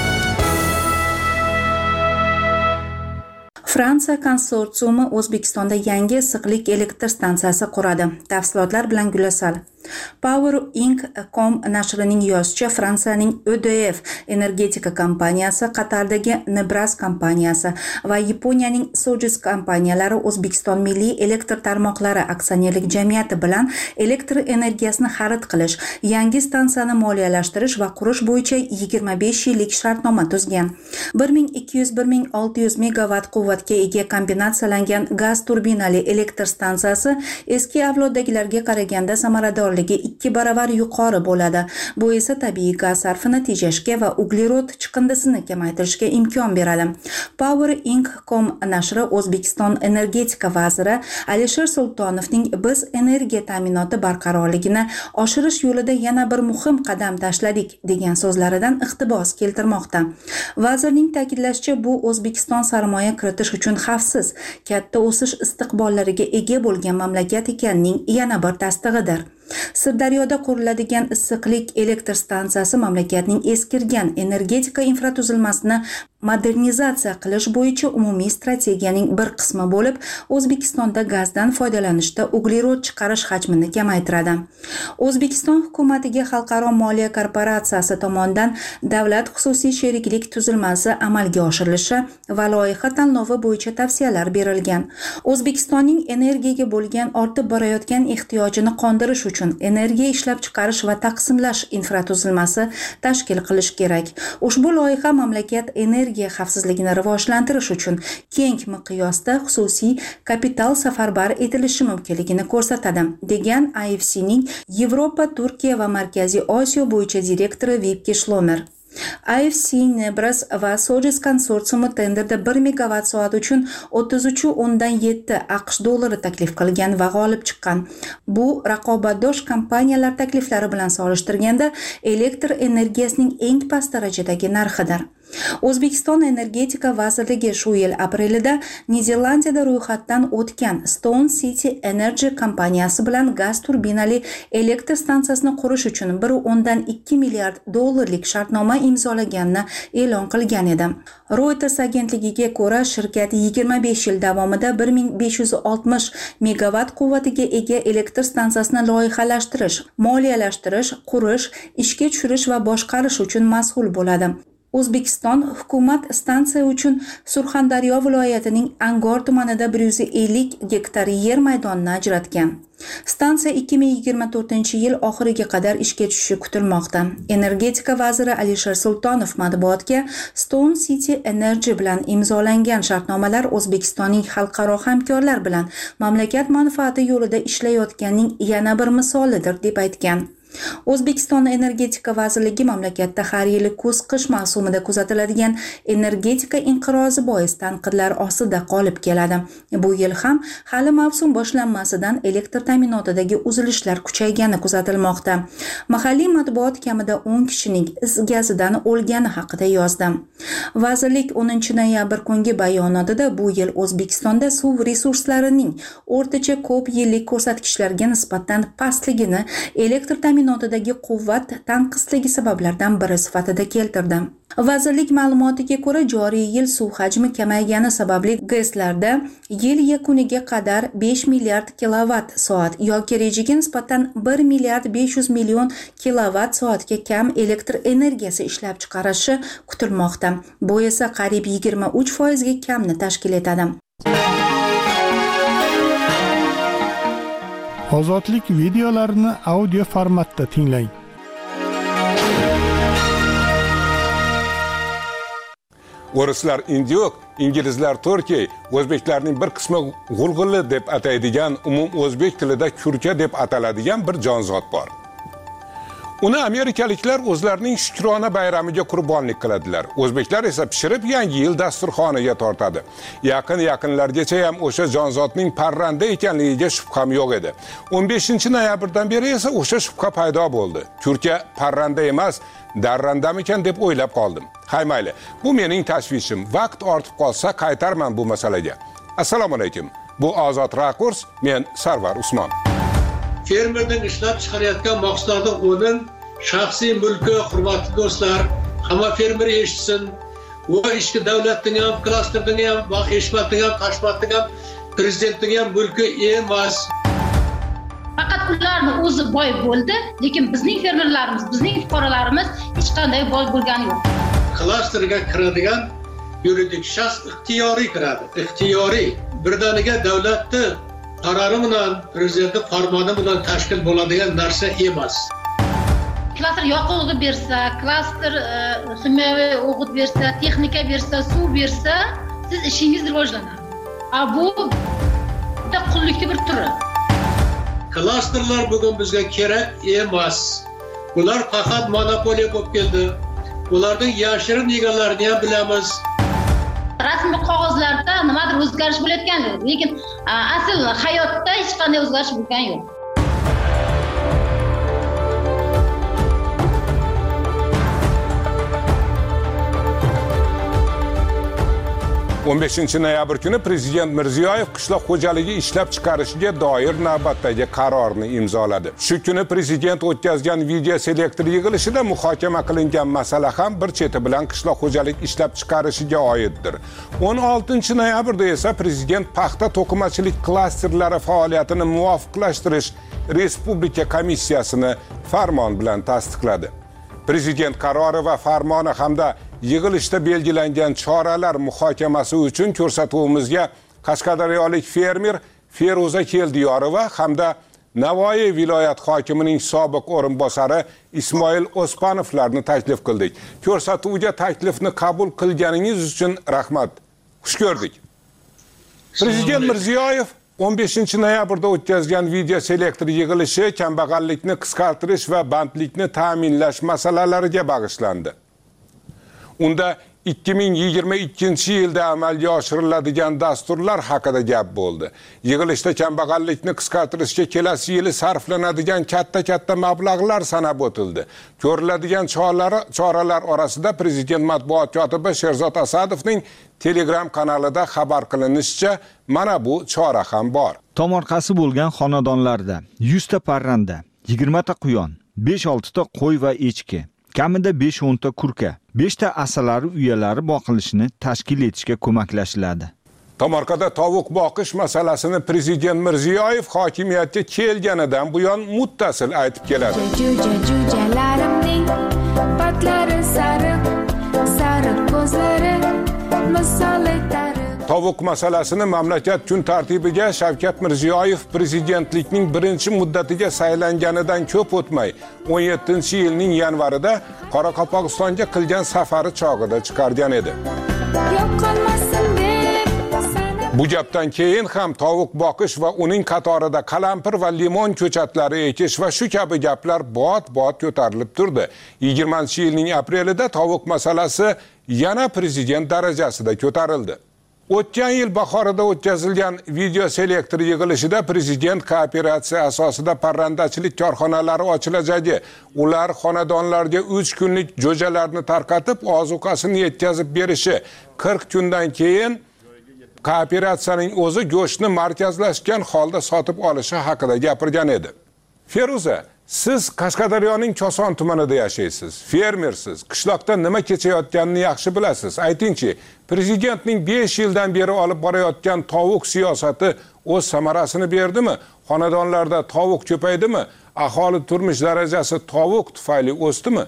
Fransiya konsorsiumi O'zbekistonda yangi issiqlik elektr stansiyasi quradi. Tafsilotlar bilan Gulasal. Power Inc.com nashrining yozishicha, Fransiyaning EDF energetika kompaniyasi, Qatardagi Nebras kompaniyasi va Yaponiyaning Sojus kompaniyalari O'zbekiston Milliy elektr tarmoqlari aksionerlik jamiyati bilan elektr energiyasini xarid qilish, yangi stansiyani moliyalashtirish va qurish bo'yicha 25 yillik shartnoma tuzgan. 1200-1600 megawatt quvvatga ega kombinatsiyalangan gaz turbinali elektr stansiyasi eski avloddagilarga qaraganda samaradorligi 2 baravar yuqori bo'ladi. Bu esa tabiiy gaz sarfini tejashga va uglerod chiqindisini kamaytirishga imkon beradi. Power Inc.com nashri O'zbekiston energetika vaziri Alisher Sultonovning biz energiya ta'minoti barqarorligini oshirish yo'lida yana bir muhim qadam tashladik degan so'zlaridan iqtibos keltirmoqda. Vazirning ta'kidlashicha, bu O'zbekiston sarmoya kiritish uchun xavfsiz, katta o'sish istiqbollariga ega bo'lgan mamlakat ekanining yana bir tasdig'idir. Sirdaryoda quriladigan issiqlik elektr stansiyasi mamlakatning eskirgan energetika infratuzilmasini modernizatsiya qilish bo'yicha umumiy strategiyaning bir qismi bo'lib, O'zbekistonda gazdan foydalanishda uglerod chiqarish hajmini kamaytiradi. O'zbekiston hukumatiga Xalqaro moliya korporatsiyasi tomonidan davlat xususiy sheriklik tuzilmasi amalga oshirilishi va loyiha tanlovi bo'yicha tavsiyalar berilgan. O'zbekistonning energiyaga bo'lgan ortib borayotgan ehtiyojini qondirish uchun energiya ishlab chiqarish va taqsimlash infratuzilmasi tashkil qilish kerak. Ushbu loyiha mamlakat energiya xavfsizligini rivojlantirish uchun keng miqyosda xususiy kapital safarbar etilishi mumkinligini ko'rsatadi, degan IFC'ning Yevropa, Turkiya va Markaziy Osiyo bo'yicha direktori Vipke Shlomer. IFC Nebras va Sojus konsorsiumi tenderda 1 megawatt soat uchun 33.7 AQSh dollari taklif qilgan va g'olib chiqqan. Bu raqobatdosh kompaniyalar takliflari bilan solishtirganda elektr energiyasining eng past darajadagi narxidir. O'zbekiston energetika vazirligi shu yil aprelida Niderlandiyada ro'yxatdan o'tgan Stone City Energy kompaniyasi bilan gaz turbinali elektr stansiyasini qurish uchun 1.2 milliard dollarlik shartnoma imzolaganini e'lon qilgan edi. Reuters agentligiga ko'ra, shirkat 25 yil davomida 1560 megawatt quvvatiga ega elektr stansiyasini loyihalashtirish, moliyalashtirish, qurish, ishga tushirish va boshqarish uchun mas'ul bo'ladi. O'zbekiston hukumat stansiya uchun Surxondaryo viloyatining Angor tumanida 150 gektar yer maydonini ajratgan. Stansiya 2024-yil oxiriga qadar ishga tushishi kutilmoqda. Energetika vaziri Alisher Sultonov matbuotga Stone City Energy bilan imzolangan shartnomalar O'zbekistonning xalqaro hamkorlar bilan mamlakat manfaati yo'lida ishlayotganning yana bir misolidir deb aytgan. O'zbekiston Energetika vazirligi mamlakatda har yili kuz-qish mavsumida kuzatiladigan energetika inqirozi bois tanqidlar ostida qolib keladi. Bu yil ham hali mavsum boshlanmasidan elektr ta'minotidagi uzilishlar kuchaygani kuzatilmoqda. Mahalliy matbuot kamida 10 kishining is gazidan o'lgani haqida yozdi. Vazirlik 10 noyabr kungi bayonotida bu yil O'zbekistonda suv resurslarining o'rtacha ko'p yillik ko'rsatkichlarga nisbatan pastligini elektr ta'minotidagi quvvat tanqisligi sabablaridan biri sifatida keltirdi. Vazirlik ma'lumotiga ko'ra, joriy yil suv hajmi kamaygani sababli GESlarda yil yakuniga qadar 5 milliard kilovat soat yoki rejaga nisbatan 1 milliard 500 million kilovat soatga kam elektr energiyasi ishlab chiqarishi kutilmoqda. Bu esa qariyb 23% ga kamni tashkil etadi. Ozodlik videolarini audio formatda tinglang. O'rislar Indiok, inglizlar Turkiy, o'zbeklarning bir qismi g'ulg'uli deb ataydigan umum o'zbek tilida kurka deb ataladigan bir jonzot bor. Uni amerikaliklar o'zlarining shukrona bayramiga qurbonlik qiladilar. O'zbeklar esa pishirib yangi yil dasturxoniga tortadi. Yaqinlargacha ham o'sha jonzotning parranda ekanligiga shubham yo'q edi. 15-noyabrdan beri esa o'sha shubha paydo bo'ldi. Kurka parranda emas, darrandamikan deb o'ylab qoldim. Hay mayli, bu mening tashvishim. Vaqt ortib qolsa qaytarman bu masalaga. Assalomu alaykum. Bu Ozod Rakurs, men Sarvar Usmon. Fermerning ishlab chiqarayotgan mahsulotlardan o'nin shaxsiy mulki, hurmatli do'stlar, hamma fermer eshitsin. Va ichki davlatning ham, klasterning ham, va heshmatning ham, tashmatning ham, prezidentning ham mulki emas. Faqat ularning o'zi boy bo'ldi, lekin bizning fermerlarimiz, bizning fuqarolarimiz hech qanday boy bo'lgani yo'q. Klasterga kiradigan yuridik shaxs ixtiyoriy kiradi. Ixtiyoriy birdaniga davlatni qarori bilan, prezidentning farmoni bilan tashkil bo'ladigan narsa emas. Klaster yoqilg'i bersa, klaster ximiyaviy o'g'it bersa, texnika bersa, suv bersa, siz ishingiz rivojlanadi. Bu qullikning bir turi. Klasterlar bugun bizga kerak emas. Ular faqat monopoliya bo'lib keldi. Ularning yashirin egalarini ham bilamiz. Rasmiy qog'ozlarda nimadir o'zgarish bo'layotgan, lekin asl hayotda hech qanday o'zgarish bo'lgani yo'q. 15-noyabr kuni Prezident Mirziyoyev qishloq xo'jaligi ishlab chiqarishiga doir navbatdagi qarorni imzoladi. Shu kuni Prezident o'tkazgan video selektor yig'ilishida muhokama qilingan masala ham bir cheti bilan qishloq xo'jalik ishlab chiqarishiga oiddir. 16-noyabrda esa Prezident paxta to'qimachilik klasterlari faoliyatini muvofiqlashtirish Respublika komissiyasini farmon bilan tasdiqladi. Prezident qarori va farmoni hamda yig'ilishda belgilangan choralar muhokamasi uchun ko'rsatuvimizga Qashqadaryolik fermer Feruza Keldiyorova hamda Navoiy viloyat hokimining sobiq o'rinbosari Ismoil Ospanovlarni taklif qildik. Ko'rsatuvga taklifni qabul qilganingiz uchun rahmat. Xush ko'rdik. Prezident Mirziyoyev 15-noyabrda o'tkazgan video selektor yig'ilishi kambag'allikni qisqartirish va bandlikni ta'minlash masalalariga bag'ishlandi. Unda 2022-yilda amalga oshiriladigan dasturlar haqida gap bo'ldi. Yig'ilishda kambag'allikni qisqartirishga kelasi yili sarflanadigan katta mablag'lar sanab o'tildi. Ko'riladigan choralar orasida Prezident matbuot kotibi Sherzod Asadovning Telegram kanalida xabar qilinishicha, mana bu chora ham bor. Tomorqasi bo'lgan xonadonlarda 100 ta parranda, 20 ta quyon, 5-6 ta qo'y va echki, kamida 5-10 ta kurka, 5 ta asalari uyalari boqilishini tashkil etishga ko'maklashiladi. Tomorqada tovuq boqish masalasini Prezident Mirziyoyev hokimiyatga kelganidan buyon muttasil aytib keladi. Jo'jalarimning patlari sariq, sariq ko'zlari misoli Tovuq masalasini mamlakat kun tartibiga Shavkat Mirziyoyev prezidentlikning birinchi muddatiga saylanganidan ko'p o'tmay 17-yilning yanvarida Qoraqalpog'istonga qilgan safari chog'ida chiqargan edi. Bu gapdan keyin ham tovuq boqish va uning qatorida qalampir va limon ko'chatlari ekish va shu kabi gaplar bot ko'tarilib turdi. 20-yilning aprelida tovuq masalasi yana prezident darajasida ko'tarildi. O'tgan yil bahorida o'tkazilgan video selektor yig'ilishida prezident kooperatsiya asosida parrandachilik korxonalari ochilajagi, ular xonadonlarga 3 kunlik jo'jalarni tarqatib, ozuqasini yetkazib berishi, 40 kundan keyin kooperatsiyaning o'zi go'shtni markazlashgan holda sotib olishi haqida gapirgan edi. Feruza, siz Qashqadaryoning Koson tumanida yashaysiz, fermersiz, qishloqda nima kechayotganini yaxshi bilasiz. Aytingchi, prezidentning 5 yildan beri olib borayotgan tovuq siyosati o'z samarasini berdimi? Xonadonlarda tovuq ko'paydimi? Aholi turmush darajasi tovuq tufayli o'sdimi?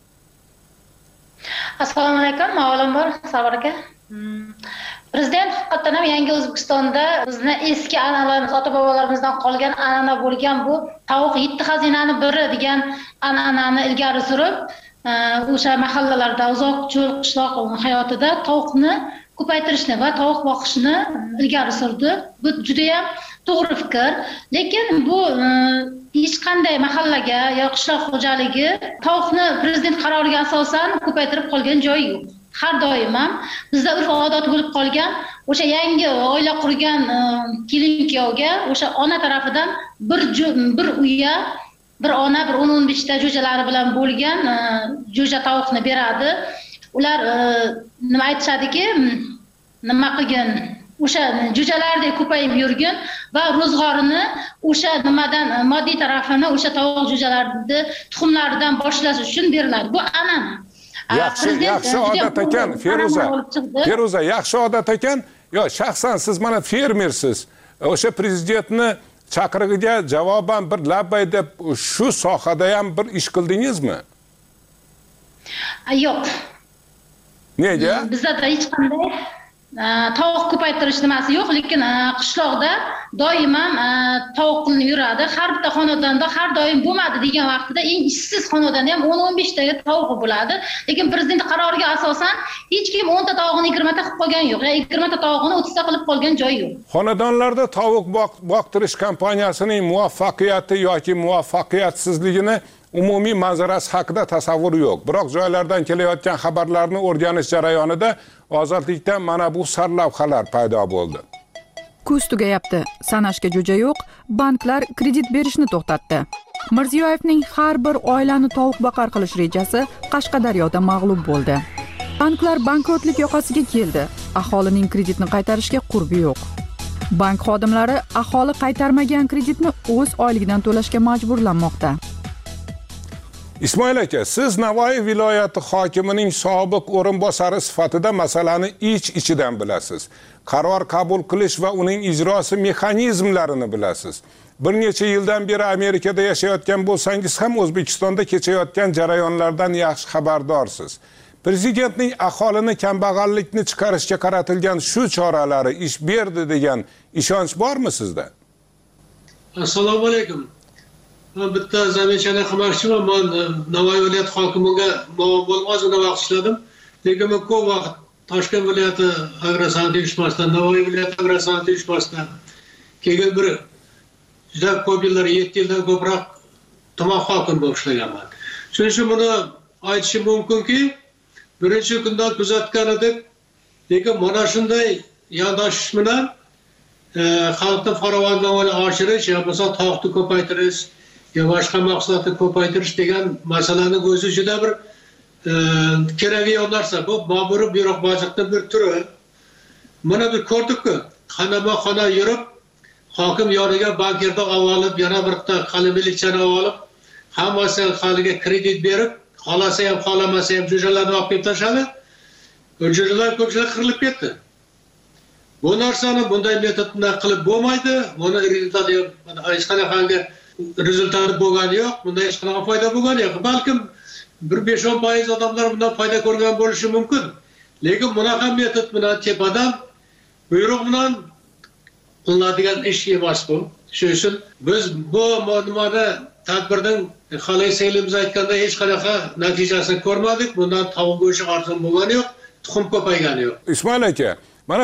Assalomu alaykum, avvalambor Sabr aka. Prezident haqiqatan ham yangi O'zbekistonda bizni eski an'analarimiz, ota-bobolarimizdan qolgan an'ana bo'lgan bu tovuq 7 xazinani biri degan an'anani ilgari surib, o'sha mahallalarda, uzoq cho'l qishloq hayotida tovuqni ko'paytirishni va tovuq boqishni ilgari surdi. Bu juda ham to'g'ri fikr, lekin bu hech qanday mahallaga yo qishloq xo'jaligi tovuqni prezident qaroriga asosan ko'paytirib qolgan joyi yo'q. Har doim ham bizda urf-odat bo'lib qolgan, o'sha yangi oila qurgan kelin-kuyovga o'sha ona tarafidan bir uyga bir ona bir 10-15 ta jo'jalari bilan bo'lgan jo'ja tovuqni beradi. Ular nima aytishadiki, nima qilgin, o'sha jo'jalardek ko'payib yurgin va ro'zg'orini o'sha nimadan moddiy tarafini o'sha tovuq jo'jalarni tuxumlaridan boshlash uchun beriladi. Bu an'ana. Yaxshi odat ekan, Feruza, yaxshi odat ekan. Yo, shaxsan siz mana fermersiz. O'sha prezidentni chaqirig'iga javoban bir labbay deb shu sohada ham bir ish qildingizmi? Yo'q. Nega? Bizda hech qanday tovuq ko'paytirish nimasi yo'q, lekin qishloqda doim ham tovuq qilinib yuradi. Har bitta xonadonda har doim bo'lmadi degan vaqtida eng ishsiz xonadonda ham 10-15 ta tovuq bo'ladi. Lekin prezident qaroriga asosan hech kim 10 ta tovuqni 20 ta qilib qolgan yo'q. 20 ta tovuqni 30 ta qilib qolgan joyi yo'q. Xonadonlarda tovuq boqtirish kompaniyasining muvaffaqiyati yoki muvaffaqiyatsizligini umumiy manzarasi haqida tasavvur yo'q. Biroq joylardan kelayotgan xabarlarni o'rganish jarayonida Ozodlikda mana bu sarlavhalar paydo bo'ldi. Kuz tugayapti, sanashga jo'ja yo'q, banklar kredit berishni to'xtatdi. Mirziyoyevning har bir oilani tovuq boqar qilish rejasi Qashqadaryoda mag'lub bo'ldi. Banklar bankrotlik yoqasiga keldi. Aholining kreditni qaytarishga qurbi yo'q. Bank xodimlari aholi qaytarmagan kreditni o'z oyligidan to'lashga majburlanmoqda. Ismoil aka, siz Navoiy viloyati hokimining sobiq o'rinbosari sifatida masalani ich-ichidan bilasiz. Qaror qabul qilish va uning ijrosi mexanizmlarini bilasiz. Bir necha yildan beri Amerikada yashayotgan bo'lsangiz ham O'zbekistonda kechayotgan jarayonlardan yaxshi xabardorsiz. Prezidentning aholini kambag'allikni chiqarishga qaratilgan shu choralari ish berdi degan ishonch bormi sizda? Assalomu alaykum. Bitta zamechani qilmoqchiman. Men Navoiy viloyati hokimiga muavin bo'lib ozgina vaqt ishladim. Lekin men ko'p vaqt Toshkent viloyati agrosanoat uyushmasidan, Navoiy viloyati agrosanoat uyushmasidan kelgan biri. Juda ko'p yillar, 7 yildan ko'proq tuman hokim bo'lib ishlaganman. Shuning uchun buni aytishim mumkinki, birinchi kundan kuzatgan edik. Lekin mana shunday yondashish bilan xalqning farovonligini oshirish, yo bo'lmasa tovuqni ko'paytirish, yo boshqa mahsulotni ko'paytirish degan masalaning o'zi juda bir kerakli narsa. Bu ma'muriy byurokratik bir turi. Mana bir ko'rdikku, xonama-xona yurib, hokim yoniga bankirda olib, yana bir qalamilikchani olib, hammasi xalqiga kredit berib, xolasa ham, xolamasa ham jo'jalarni olib kelib tashladi. Jo'jalar ko'pchilik qirilib ketdi. Bu narsani bunday metod bilan qilib bo'lmaydi. Buni rezultati hech qanaqangi rezultati bo'lgani yo'q, bundan hech qanaqa foyda bo'lgani yo'q. Balkim 5-10% odamlar bundan foyda ko'rgan bo'lishi mumkin. Lekin bunaqa metod bilan tepadan buyruq bilan qilinadigan ish emas bu. Shuning uchun biz bu nimani tadbirning xolaysiz aytganda hech qanaqa natijasini ko'rmadik. Bundan tovuq go'shti arzon bo'lgani yo'q, tuxum ko'paygani yo'q. Ismoil aka, Mana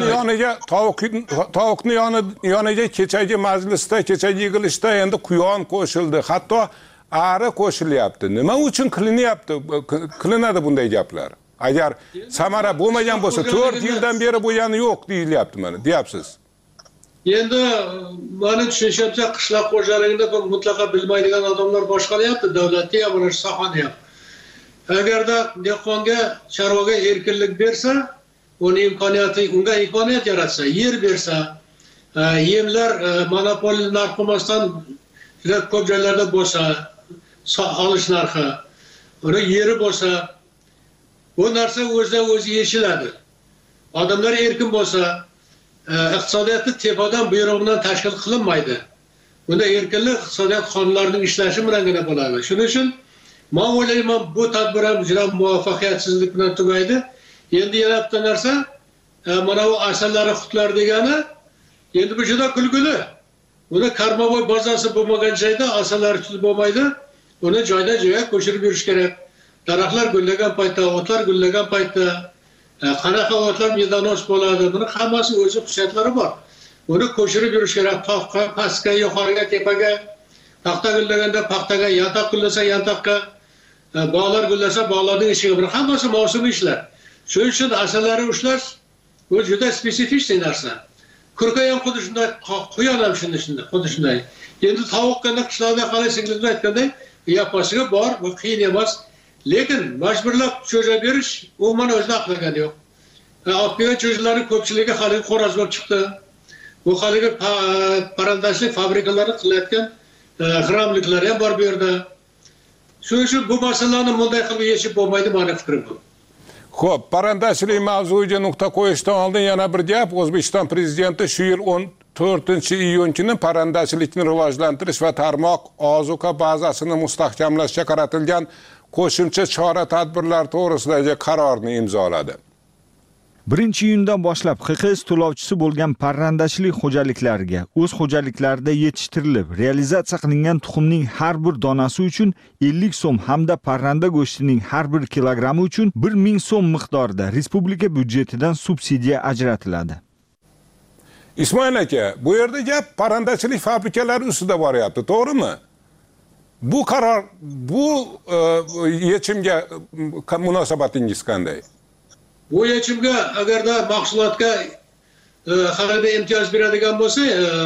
tovuqni yoniga kechagi majlisda, kechagi yig'ilishda endi quyon qo'shildi. Hatto ari qo'shilyapti. Nima uchun qilinadi bunday gaplar? Agar samara bo'lmagan bo'lsa, 4 yildan beri bo'lgani yo'q deyilyapti mana, deyapsiz. Endi meni tushunishimcha qishloq xo'jaligida bu mutlaqo bilmaydigan odamlar boshqaryapti, davlatda ham, mana shu sohani ham. Agarda dehqonga, chorvaga erkinlik bersa, unga imkoniyat yaratsa, yer bersa, yemlar monopol narx qo'ymasdan juda ko'p joylarda bo'lsa, olish narxi, uni yeri bo'lsa, bu narsa o'zidan o'zi yechiladi. Odamlar erkin bo'lsa, iqtisodiyotni tepadan buyrug'idan tashkil qilinmaydi. Bunda erkinlik iqtisodiyot qonunlarining ishlashi bilangina bo'ladi. Shuning uchun men o'ylayman, bu tadbir ham juda muvaffaqiyatsizlik bilan tugaydi. Endi yana bitta narsa, mana bu asalari xutlar degani, endi bu juda kulgili. Buni karmavoy bazasi bo'lmagan joyda asallar tutib bo'lmaydi. Uni joyda-joyga ko'chirib yurish kerak. Daraxtlar gullagan paytda, o'tlar gullagan paytda qanaqa o'tlar medonos bo'ladi? Buni hammasi o'zi xususiyatlari bor. Uni ko'chirib yurish kerak. Toqqa, pastga, yuqoriga, tepaga, paxta gullaganda paxtaga, yantoq gullasa yantoqqa, bog'lar gullasa bog'larning ichiga. Buni hammasi mavsumiy ishlar. Shuning uchun asalari ushlash bu juda spesifik narsa. Kurka ham xuddi shunday, quyon ham shunday, xuddi shunday. Endi tovuqqanda qishloqda qalay singlimda aytganday, yapasiga bor, bu qiyin emas. Lekin majburlab cho'ja berish umuman o'zida aqlagani yo'q. Olib kelgan cho'jalarning ko'pchiligi hali xo'roz bo'lib chiqdi. Bu haligi parrandashlik fabrikalari qilayotgan g'irramliklar ham bor bu yerda. Shuning uchun bu masalalarni bunday qilib yechib bo'lmaydi, meni fikrim bu. Xo'p, parrandashlik mavzuiga nuqta qo'yishdan oldin yana bir gap. O'zbekiston prezidenti shu yil 14-iyun kuni parrandashlikni rivojlantirish va tarmoq ozuqa bazasini mustahkamlashga qaratilgan qo'shimcha chora-tadbirlar to'g'risidagi qarorni imzoladi. 1-iyundan boshlab QQS to'lovchisi bo'lgan parrandachilik xo'jaliklariga o'z xo'jaliklarida yetishtirilib, realizatsiya qilingan tuxumning har bir donasi uchun 50 so'm hamda parranda go'shtining har bir kilogrammi uchun 1000 so'm miqdorida respublika byudjetidan subsidiya ajratiladi. Ismoil aka, bu yerda gap parrandachilik fabrikalari ustida boryapti, to'g'rimi? Bu qaror, bu yechimga munosabatingiz qanday? Bu yechimga agarda mahsulotga xalqda imtiyoz beradigan bo'lsa,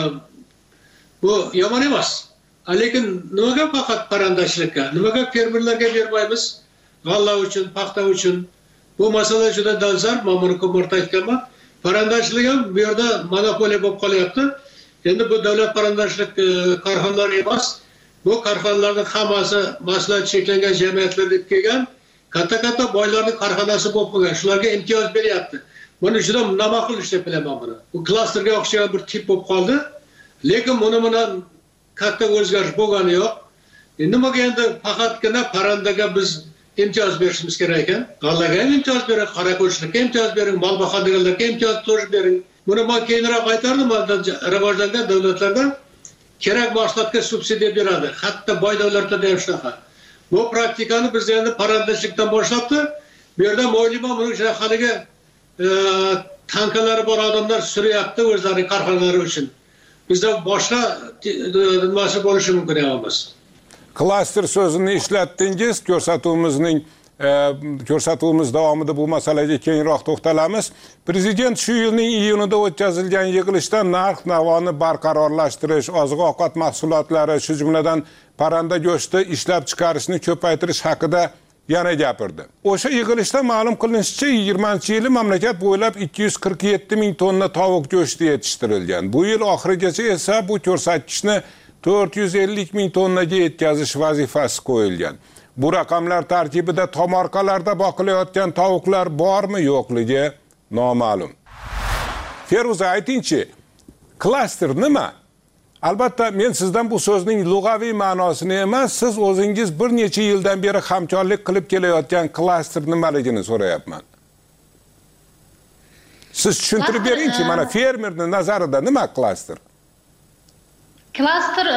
bu yomon emas. Lekin nimaga faqat parrandachilikka, nimaga fermerlarga bermaymiz? G'alla uchun, paxta uchun. Bu masala juda dolzarb, men buni ko'p marta aytganman. Parrandachilik ham bu yerda monopoliya bo'lib qolyapti. Endi bu davlat parrandachilik korxonalari emas. Bu korxonalarning hammasi maslahat cheklangan jamiyatlarda kelgan katta boylarning korxonasi bo'lib qolgan. Shularga imtiyoz beryapti. Buni juda nima qilish deb bilaman buni. Bu klasterga o'xshagan bir tip bo'lib qoldi. Lekin buni bilan katta o'zgarish bo'lgani yo'q. Nimaga endi faqatgina parrandaga biz imtiyoz berishimiz kerak ekan? G'allaga ham imtiyoz bering, qorako'lchilikka imtiyoz bering, mol boqadiganlarga imtiyoz bering. Buni men keyinroq aytardim, rivojlangan davlatlarda kerak mahsulotga subsidiya beradi. Hatto boy davlatlarda ham shunaqa. Bu praktikani biz endi parrandachilikdan boshlabdi. Bu yerda o'ylayman, buni haligi tankalari bor odamlar suryapti o'zlarining korxonalari uchun. Bizda boshqa nimasi bo'lishi mumkin emas. Klaster so'zini ishlatdingiz, ko'rsatuvimiz davomida bu masalaga keyinroq to'xtalamiz. Prezident shu yilning iyunida o'tkazilgan yig'ilishda narx-navoni barqarorlashtirish, oziq-ovqat mahsulotlari, shu jumladan parranda go'shti ishlab chiqarishni ko'paytirish haqida yana gapirdi. O'sha yig'ilishda ma'lum qilinishicha, 20-yili mamlakat bo'ylab 247 ming tonna tovuq go'shti yetishtirilgan. Bu yil oxirigacha esa bu ko'rsatkichni 450 ming tonnaga yetkazish vazifasi qo'yilgan. Bu raqamlar tarkibida tomorqalarda boqilayotgan tovuqlar bormi, yo'qligi noma'lum. Feruza, aytingchi, klaster nima? Albatta, men sizdan bu so'zning lug'aviy ma'nosini emas, siz o'zingiz bir necha yildan beri hamkorlik qilib kelayotgan klaster nimaligini so'rayapman. Siz tushuntirib beringchi, mana fermerning nazarida nima klaster? Klaster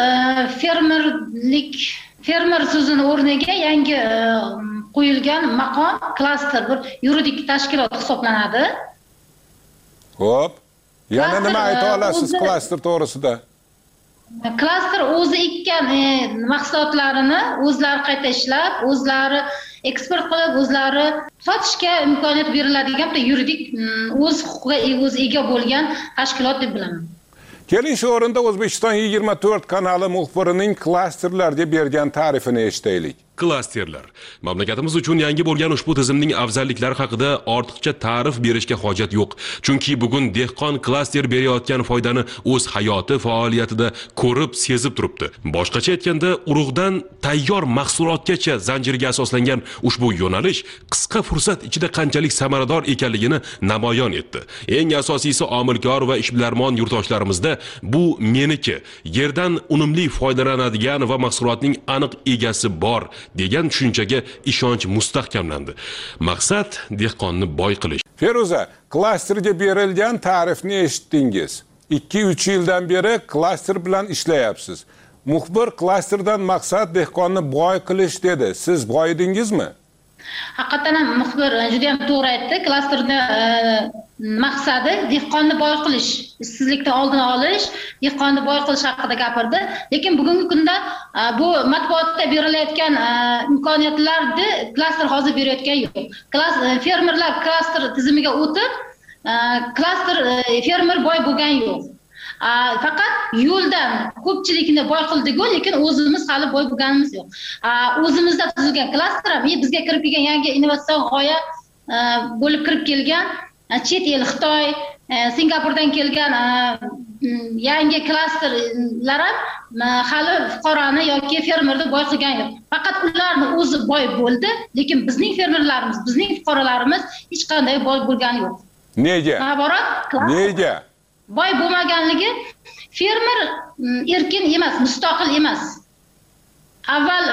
fermer so'zini o'rniga yangi qo'yilgan maqom klaster bir yuridik tashkilot hisoblanadi. Xo'p. Yana nima ayta olasiz klaster to'g'risida? Klaster o'zi ekkan mahsulotlarini o'zlari qayta ishlab, o'zlari eksport qilib, o'zlari sotishga imkoniyat beriladigan yuridik o'z huquqiga o'zi ega bo'lgan tashkilot deb bilaman. Keling shu o'rinda O'zbekiston 24 kanali muxbirining klasterlarga bergan ta'rifini eshitaylik. Klasterlar. Mamlakatimiz uchun yangi bo'lgan ushbu tizimning afzalliklari haqida ortiqcha ta'rif berishga hojat yo'q. Chunki bugun dehqon klaster berayotgan foydani o'z hayoti faoliyatida ko'rib, sezib turibdi. Boshqacha aytganda, urug'dan tayyor mahsulotgacha zanjirga asoslangan ushbu yo'nalish qisqa fursat ichida qanchalik samarador ekanligini namoyon etdi. Eng asosiysi omilkor va ishbilarmon yurtdoshlarimizda bu meniki, yerdan unumli foydalanadigan va mahsulotning aniq egasi bor degan tushunchaga ishonch mustahkamlandi. Maqsad dehqonni boy qilish. Feruza, klasterga berilgan ta'rifni eshitdingiz. 2-3 yildan beri klaster bilan ishlayapsiz. Muxbir klasterdan maqsad dehqonni boy qilish dedi. Siz boyidingizmi? Haqiqatan ham muxbir juda ham to'g'ri aytdi. Klasterda maqsadi dehqonni boy qilish, ishsizlikdan oldini olish, dehqonni boy qilish haqida gapirdi. Lekin bugungi kunda bu matbuotda berilayotgan imkoniyatlarni klaster hozir berayotgan yo'q. Fermerlar klaster tizimiga o'tib, klaster fermer boy bo'lgan yo'q. Faqat yo'ldan ko'pchilikni boy qildik-ku, lekin o'zimiz hali boy bo'lganimiz yo'q. O'zimizda tuzilgan klaster ham bizga kirib kelgan yangi innovatsion g'oya bo'lib kirib kelgan chet el Xitoy, Singapurdan kelgan yangi klasterlar ham hali fuqaroni yoki fermerni boy qilgan yo'q. Faqat ularni o'zi boy bo'ldi, lekin bizning fermerlarimiz, bizning fuqarolarimiz hech qanday boy bo'lgani yo'q. Nega? Nega? Boy bo'lmaganligi fermer erkin emas, mustaqil emas. Avval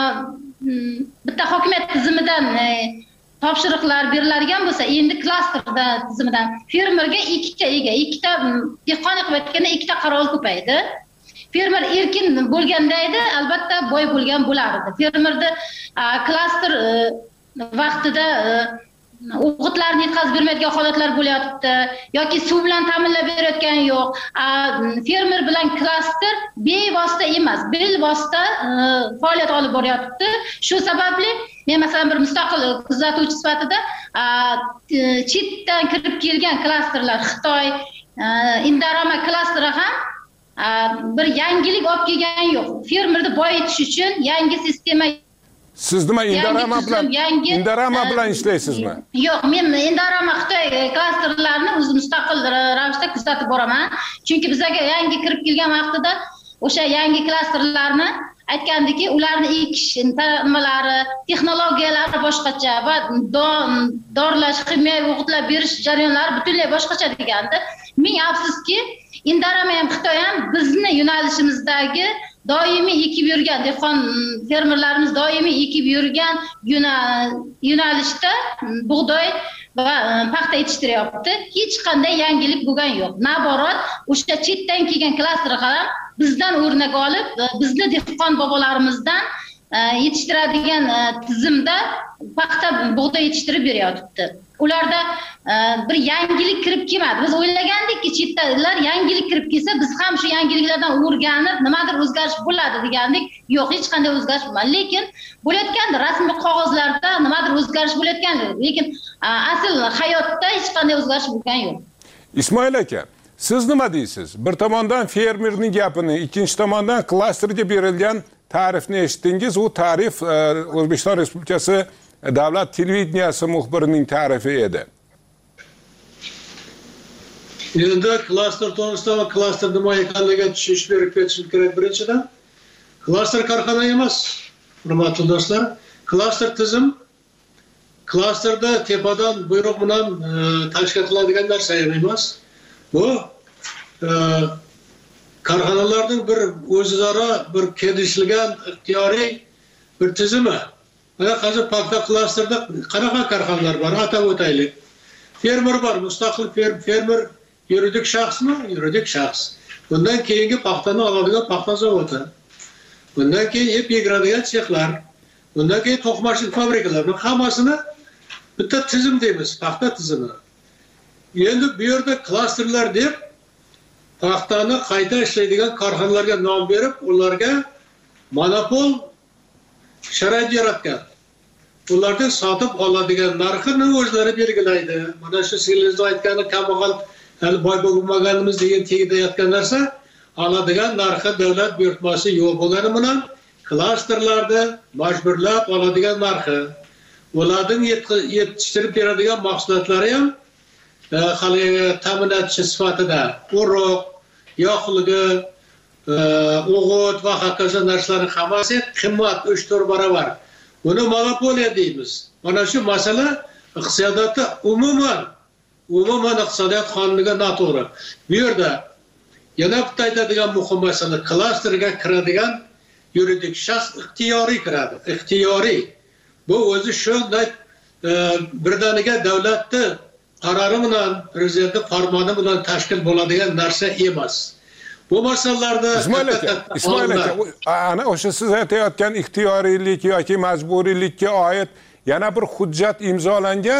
bitta hokimiyat tizimidan topshiriqlar beriladigan bo'lsa, endi klasterda tizimidan fermerga ikkita dehqon qilib aytganda ikkita qarovul ko'paydi. Fermer erkin bo'lganda edi, albatta boy bo'lgan bo'lardi. Fermerda klaster vaqtida o'g'itlarni yetkazib bermaydigan holatlar bo'layapti yoki suv bilan ta'minlab berayotgani yo'q. Fermer bilan klaster bevosita emas, bilvosita faoliyat olib boryapti. Shu sababli men masalan bir mustaqil kuzatuvchi sifatida chetdan kirib kelgan klasterlar, Xitoy, Indorama klasteri ham bir yangilik olib kelgani yo'q. Fermerni boyitish uchun yangi sistema. Siz nima Indorama bilan ishlaysizmi? Yo'q, men Indorama Xitoy klasterlarini o'zi mustaqil ravishda kuzatib boraman. Chunki bizga yangi kirib kelgan vaqtida o'sha yangi klasterlarni aytgandiki, ularni ekish nimalari, texnologiyalari boshqacha va dorlash, kimyoviy o'g'itlar berish jarayonlari butunlay boshqacha degandi. Ming afsuski, Indorama ham Xitoy ham bizni yo'nalishimizdagi doimiy ekib yurgan dehqon fermerlarimiz doimiy ekib yurgan yo'nalishda bug'doy va paxta yetishtiryapti. Hech qanday yangilik bo'lgan yo'q. Naborot, o'sha chetdan kelgan klaster ham bizdan o'rnak olib, bizni dehqon bobolarimizdan yetishtiradigan tizimda paxta bug'doy yetishtirib beryapti. Ularda bir yangilik kirib kelmadi. Biz o'ylagandikki, chetdagilar yangilik kirib kelsa, biz ham shu yangiliklardan o'rganib, nimadir o'zgarish bo'ladi degandik. Yo'q, hech qanday o'zgarish bo'lmadi. Lekin bo'layotgandi rasmiy qog'ozlarda nimadir o'zgarish bo'layotgandi. Lekin asl hayotda hech qanday o'zgarish bo'lgani yo'q. Ismoil aka, siz nima deysiz? Bir tomondan fermerning gapini, ikkinchi tomondan klasterga berilgan ta'rifni eshitdingiz. U ta'rif O'zbekiston Respublikasi Davlat televideniyasi muxbirining ta'rifi edi. Endi klaster to'g'risida va klaster nima ekanligiga tushunish berib ketishim kerak. Birinchidan, klaster korxona emas, hurmatli do'stlar. Klaster tizim, klasterda tepadan buyruq bilan tashkil qiladigan narsa emas. Bu korxonalarning bir o'zaro bir kelishilgan ixtiyoriy bir tizimi. Hozir paxta klasterda qanaqa korxonalar bor? Atab o'taylik. Fermer bor, mustaqil fermer yuridik shaxsmi? Yuridik shaxs. Bundan keyingi paxtani oladigan paxta zavodi. Bundan keyin ip yigiradigan sexlar. Bundan keyin to'qimachilik fabrikalar. Bu hammasini bitta tizim deymiz, paxta tizimi. endi bu yerda klasterlar deb paxtani qayta ishlaydigan korxonalarga nom berib, ularga monopol sharoit yaratgan. Ulardan sotib oladigan narxini o'zlari belgilaydi. Mana shu sizlar aytgani kambag'al hali boy bo'lmaganimiz degan tegida yotgan narsa, oladigan narxi davlat buyurtmasi yo'q bo'lgani bilan klasterlarda majburlab oladigan narxi. Ularning yetishtirib beradigan mahsulotlari ham hali ta'minotchi sifatida urug', yoqilg'i, o'g'it va hokazo narsalarning hammasi qimmat 3-4 barobar. Buni monopoliya deymiz. Mana shu masala iqtisodiyotda umuman iqtisodiyot qonuniga noto'g'ri. Bu yerda yana bitta aytadigan muhim masala, klasterga kiradigan yuridik shaxs ixtiyoriy kiradi. Ixtiyoriy. Bu o'zi shunday birdaniga davlatni qarori bilan, prezidentning farmoni bilan tashkil bo'ladigan narsa emas. Bu masalalarda Ismoil aka, ana o'sha siz aytayotgan ixtiyoriylik yoki majburiylikka oid yana bir hujjat imzolangan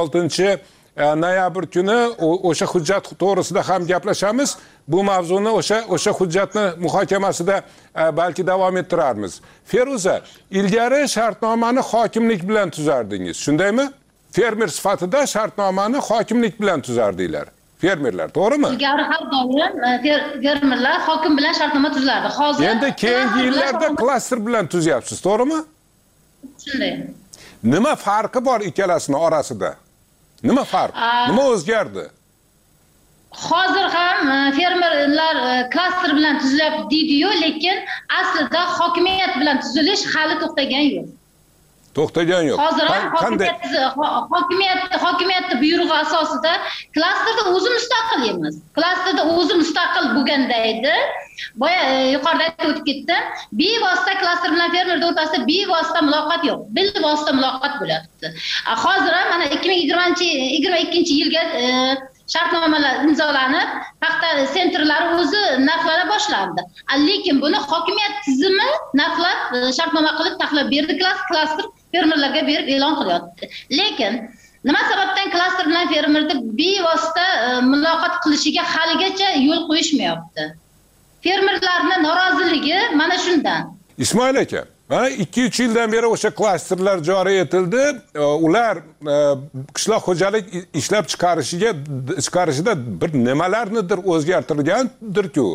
16-noyabr kuni o'sha hujjat to'g'risida ham gaplashamiz. Bu mavzuni o'sha hujjatni muhokamasida balki davom ettirarmiz. Feruza, ilgari shartnomani hokimlik bilan tuzardingiz, shundaymi? Fermer sifatida shartnomani hokimlik bilan tuzardinglar. Fermerlar, to'g'rimi? Ilgari har doim fermerlar hokim bilan shartnoma tuzardi. Hozir endi keyingi yillarda klaster bilan tuzyapsiz, to'g'rimi? Shunday. Nima farqi bor ikkalasining orasida? Nima farq? Nima o'zgardi? Hozir ham fermerlar klaster bilan tuzilyapti deydi-yu, lekin aslida hokimiyat bilan tuzilish hali to'xtagan yo'q. To'xtagan yo'q. Hozir ham hokimiyatni buyrug'i asosida klasterda o'zi mustaqil emas. Klasterda o'zi mustaqil bo'lganda edi. Boya yuqorida aytib o'tib ketdim. Bevosita klaster bilan fermer o'rtasida bevosita muloqot yo'q. Bilvosita muloqot bo'lyapti. Hozir ham mana 2022-yilga shartnomalar imzolanib, paxta sentrlari o'zi narxlari boshlandi. Lekin buni hokimiyat tizimi narxlab, shartnoma qilib taxlab berdi, klaster fermerlarga berib e'lon qilyapti. Lekin nima sababdan klaster bilan fermerni bevosita muloqot qilishiga haligacha yo'l qo'yishmayapti? Fermerlarning noroziligi mana shundan. Ismoil aka, mana 2-3 yildan beri o'sha klasterlar joriy etildi. Ular qishloq xo'jalik ishlab chiqarishida bir nimalarnidir o'zgartirgandir-ku.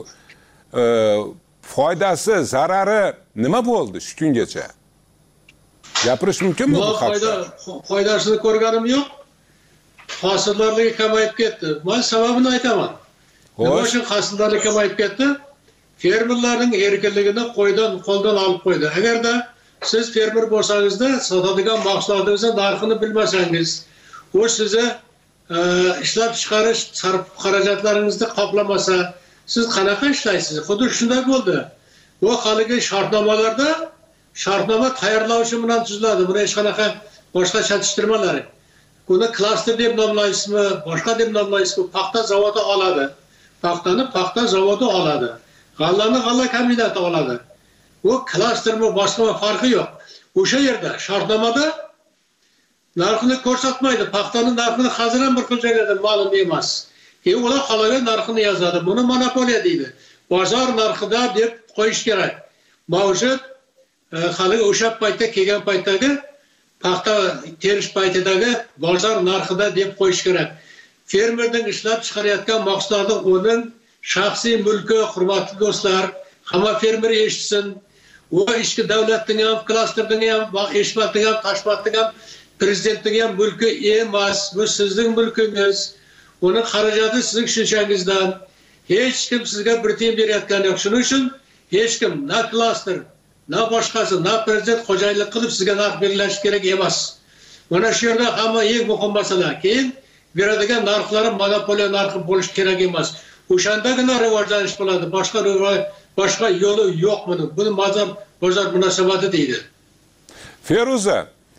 Foydasi, zarari nima bo'ldi shu kungacha? Gapirish mumkinmi bu haqda? Foydasini ko'rganim yo'q. Hosillarligi kamayib ketdi. Men sababini aytaman. Nima uchun hosillarlik kamayib ketdi? Fermerlarning erkinligini qo'ldan olib qo'ydi. Agarda siz fermer bo'lsangizda, sotadigan mahsulotingizning narxini bilmasangiz, u sizni ishlab chiqarish sarf xarajatlaringizni qoplamasa, siz qanaqa ishlaysiz? Xuddi shunday bo'ldi. Bu haligi shartnomalarda shartnoma tayyorlovchi bilan tuziladi. Buni hech qanaqa boshqa chatishtirmalar. Buni klaster deb nomlaysizmi, boshqa deb nomlaysizmi, paxta zavodi oladi. Paxtani paxta zavodi oladi. G'allani g'alla kombinati oladi. Bu klastermi, boshqa farqi yo'q. O'sha yerda shartnomada narxini ko'rsatmaydi. Paxtaning narxini hozir ham bir xil joylarda ma'lum emas. Ular qolagan narxini yozadi. Buni monopoliya deydi. Bozor narxida deb qo'yish kerak. Mavjud hali o'sha paytda kelgan paytdagi paxta terish paytidagi bozor narxida deb qo'yish kerak. Fermerning ishlab chiqarayotgan mahsulotning o'nin shaxsiy mulki, hurmatli do'stlar, hamma fermer eshitsin. U ichki davlatning ham, klasterning ham, eshitmatning ham, tashmatning ham, prezidentning ham mulki emas. Bu sizning mulkingiz. Uning xarajati sizning tushunchangizddan. Hech kim sizga bir tiyin berayotgani yo'q. Shuning uchun hech kim na klaster, na boshqasi, na prezident xo'jayinlik qilib sizga narx belgilash kerak emas. Mana shu yerda hamma eng muhim masala. Keyin beradigan narxlari monopoliya narxi bo'lish kerak emas. O'shandagina rivojlanish bo'ladi. Boshqa yo'li yo'q buni. Buni bozor munosabati deydi. Feruza,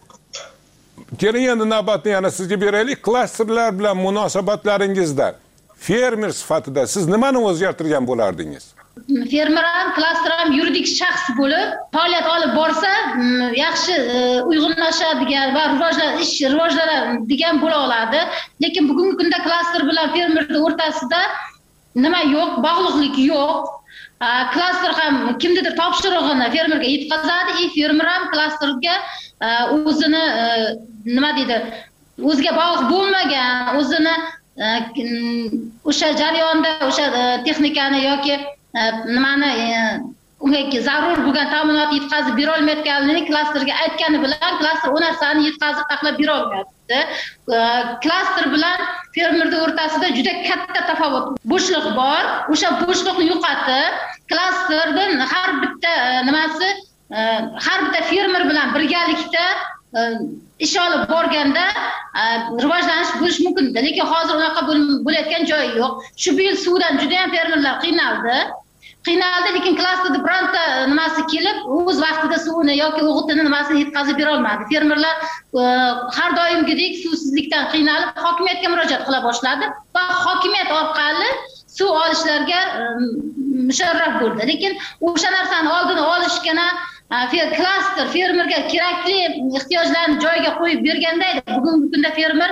keling endi navbatni yana sizga beraylik. Klasterlar bilan munosabatlaringizda fermer sifatida siz nimani o'zgartirgan bo'lardingiz? fermer ham, klaster ham yuridik shaxs bo'lib faoliyat olib borsa, yaxshi uyg'unlashadigan va rivojlanadigan bo'la oladi. Lekin bugungi kunda klaster bilan fermerning o'rtasida nima yo'q, bog'liqlik yo'q. Klaster ham kimnidir topshirig'ini fermerga yetkazadi, fermer ham klasterga o'zini nima deydi, o'ziga bog'liq bo'lmagan, o'zini o'sha jarayonda o'sha texnikani yoki nimani unga zarur bo'lgan ta'minotni yetkazib bera olmayotganini klasterga aytgani bilan klaster u narsani yetkazib taxlab bera olmayapti. Klaster bilan fermerning o'rtasida juda katta tafovut, bo'shliq bor. O'sha bo'shliqni yo'qotib, klasterdan har bitta nimasi, har bitta fermer bilan birgalikda ish olib borganda rivojlanish bo'lish mumkin. Lekin hozir unaqa bo'layotgan joyi yo'q. Shu yil suvdan juda ham fermerlar qiynaldi, lekin klasterda bironta nimasi kelib, o'z vaqtida suvini yoki o'g'itini nimasini yetkazib bera olmadi. Fermerlar har doimgidek suvsizlikdan qiynalib hokimiyatga murojaat qila boshladi va hokimiyat orqali suv olishlarga musharraf bo'ldi. Lekin o'sha narsani oldini olishgina klaster fermerga kerakli ehtiyojlarni joyiga qo'yib berganda edi, bugungi kunda fermer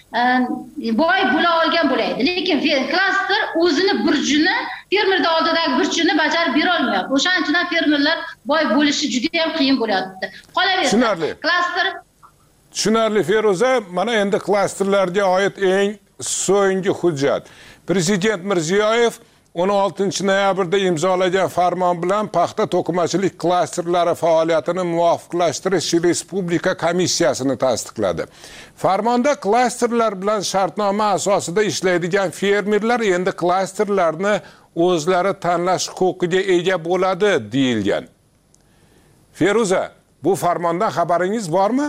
boy bo'la olgan bo'laydi. Lekin klaster o'zini burchini, fermerning oldidagi burchini bajarib bera olmayapti. O'shaning uchun fermerlar boy bo'lishi juda ham qiyin bo'lyapti. Qolaversa, klaster tushunarli Feruza, mana endi klasterlarga oid eng so'nggi hujjat. Prezident Mirziyoyev 16 noyabrda imzolagan farmon bilan paxta to'qimachilik klasterlari faoliyatini muvofiqlashtirish Respublika komissiyasini tasdiqladi. Farmonda klasterlar bilan shartnoma asosida ishlaydigan fermerlar endi klasterlarni o'zlari tanlash huquqiga ega bo'ladi deyilgan. Feruza, bu farmondan xabaringiz bormi?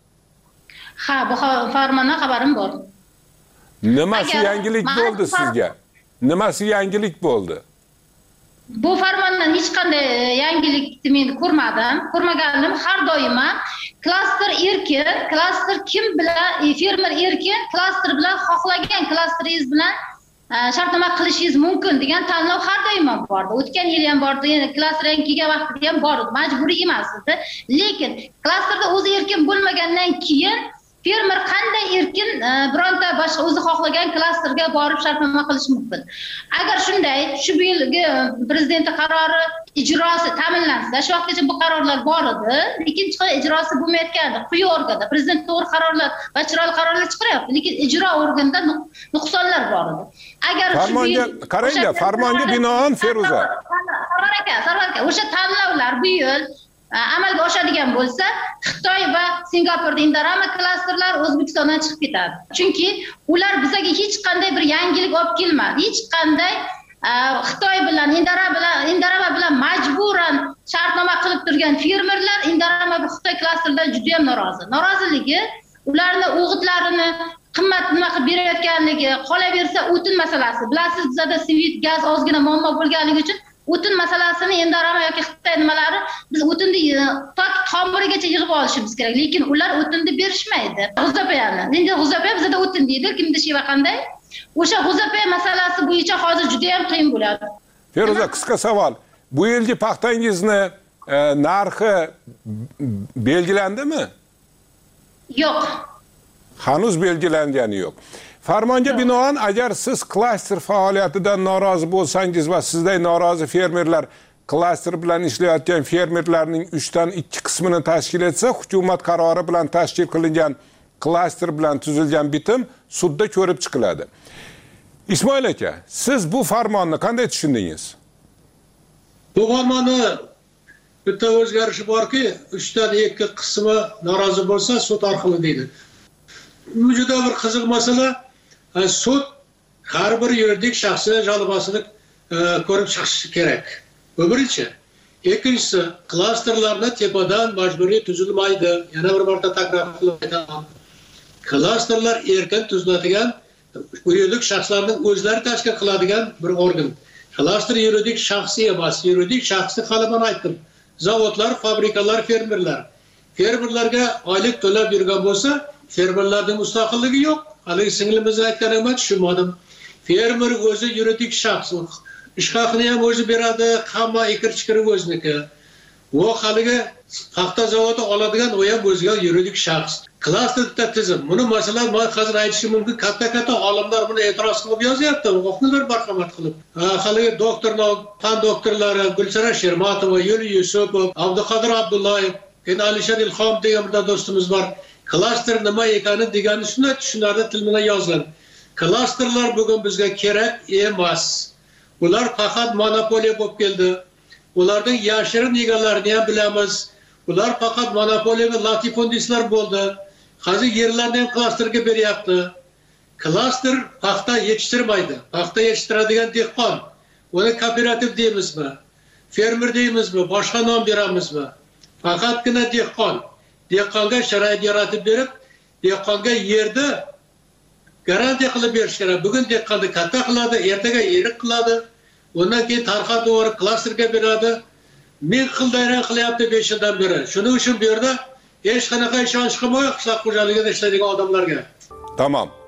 Ha, bu farmondan xabarim bor. Nimasi yangilik bo'ldi sizga? Nimasi yangilik bo'ldi? Bu farmondan hech qanday yangilikni men ko'rmaganim har doima klaster erkin, klaster kim bilan fermer erkin, klaster bilan xohlagan klasteringiz bilan shartnoma qilishingiz mumkin degan tanlov har doim bordi. O'tgan yil ham bordi, yana klasterga kelgan vaqtida ham bor edi, majburiy emas edi. Lekin klasterda o'zi erkin bo'lmagandan keyin fermer qanday erkin bironta boshqa o'zi xohlagan klasterga borib shartnoma qilish mumkin. Agar shunday, shu yilgi prezident qarori ijrosi ta'minlansa, shu vaqtgacha bu qarorlar bor edi, lekin ijrosi bo'lmayotgandi. Quyi organda prezident to'g'ri qarorlar va chiroyli qarorlar chiqaryapti, lekin ijro organida nuqsonlar bor edi. Agar farmonga qarangda, farmonga binoan Feruza. Sarvar aka, o'sha tanlovlar bu yil amalga oshadigan bo'lsa, Xitoy va Singapurda Indorama klasterlar O'zbekistondan chiqib ketadi. Chunki ular bizga hech qanday bir yangilik olib kelmadi. Hech qanday Xitoy bilan Indorama bilan majburan shartnoma qilib turgan fermerlar Indorama va Xitoy klasterdan juda ham norozi. Noroziligi ularning o'g'itlarini qimmat nima qilib berayotganligi, qolaversa o'tin masalasi. Bilasiz, bizda svit gaz ozgina muammo bo'lganligi uchun o'tin masalasini Indorama yoki Xitoy nimalari biz o'tinni tomirigacha yig'ib olishimiz kerak, lekin ular o'tinni berishmaydi. G'uzapayani. Endi g'uzapay bizda o'tin deydi, kimda sheva qanday? O'sha g'uzapay masalasi bo'yicha hozir juda ham qiyin bo'ladi. Feruza, qisqa savol. Bu yilgi paxtangizni narxi belgilandimi? Yo'q. Hanuz belgilangani yo'q. Farmonga binoan agar siz klaster faoliyatidan norozi bo'lsangiz va sizday norozi fermerlar klaster bilan ishlayotgan fermerlarning 3dan 2 qismini tashkil etsa, hukumat qarori bilan tashkil qilingan klaster bilan tuzilgan bitim sudda ko'rib chiqiladi. Ismoil aka, siz bu farmonni qanday tushundingiz? Bu farmonni bitta o'zgarishi borki, 3dan 2 qismi norozi bo'lsa, sud orqali deydi. Bu juda bir qiziq masala. Sud har bir yuridik shaxsning jalobasini ko'rib chiqishi kerak. Bu birinchi. Ikkinchisi, klasterlarni tepadan majburiy tuzilmaydi. Yana bir marta takrorlayman. Klasterlar erkin tuziladigan yuridik shaxslarning o'zlari tashkil qiladigan bir organ. Klaster yuridik shaxsi emas, yuridik shaxsni qalaman aytdim. Zavodlar, fabrikalar, fermerlar. Fermerlarga oylik to'lab yurgan bo'lsa, fermerlarning mustaqilligi yo'q. Haligi singlimiz aytganimni tushunmadim. Fermer o'zi yuridik shaxs. ish haqini ham o'zi beradi, hamma ikir-chikiri o'zniki. Va haligi paxta zavodi oladigan u ham o'ziga yuridik shaxs. Klasterda tizim. Buni masalan men hozir aytishim mumkin, katta olimlar buni e'tiroz qilib yozyapti, o'quvchilar marhamat qilib. Haligi doktorlar, fan doktorlari Gulsara Shermatova, Yuli Yusupov, Abduqodir Abdullayev, endi Alisher Ilhom degan bir do'stimiz bor. Klaster nima ekani degani shuni tushunarli til bilan yozgan. Klasterlar bugun bizga kerak emas. Ular faqat monopoliya bo'lib keldi. Ularning yashirin egalarini ham bilamiz. Ular faqat monopoliya va latifundistlar bo'ldi. Hozir yerlarni ham klasterga beryapti. Klaster paxta yetishtirmaydi. Paxta yetishtiradigan dehqon. Uni kooperativ deymizmi? Fermer deymizmi? Boshqa nom beramizmi? Faqatgina dehqon. Dehqonga sharoit yaratib berib, dehqonga yerni garantiya qilib berish kerak. Bugun dehqonni katta qiladi, ertaga eriq qiladi. Undan keyin tarqatib yuborib klasterga beradi. Men xildayran qilyapti 5 yildan beri. Shuning uchun bu yerda hech qanaqa ishonch qilmayman qishloq xo'jaligida ishlaydigan odamlarga. Tamam.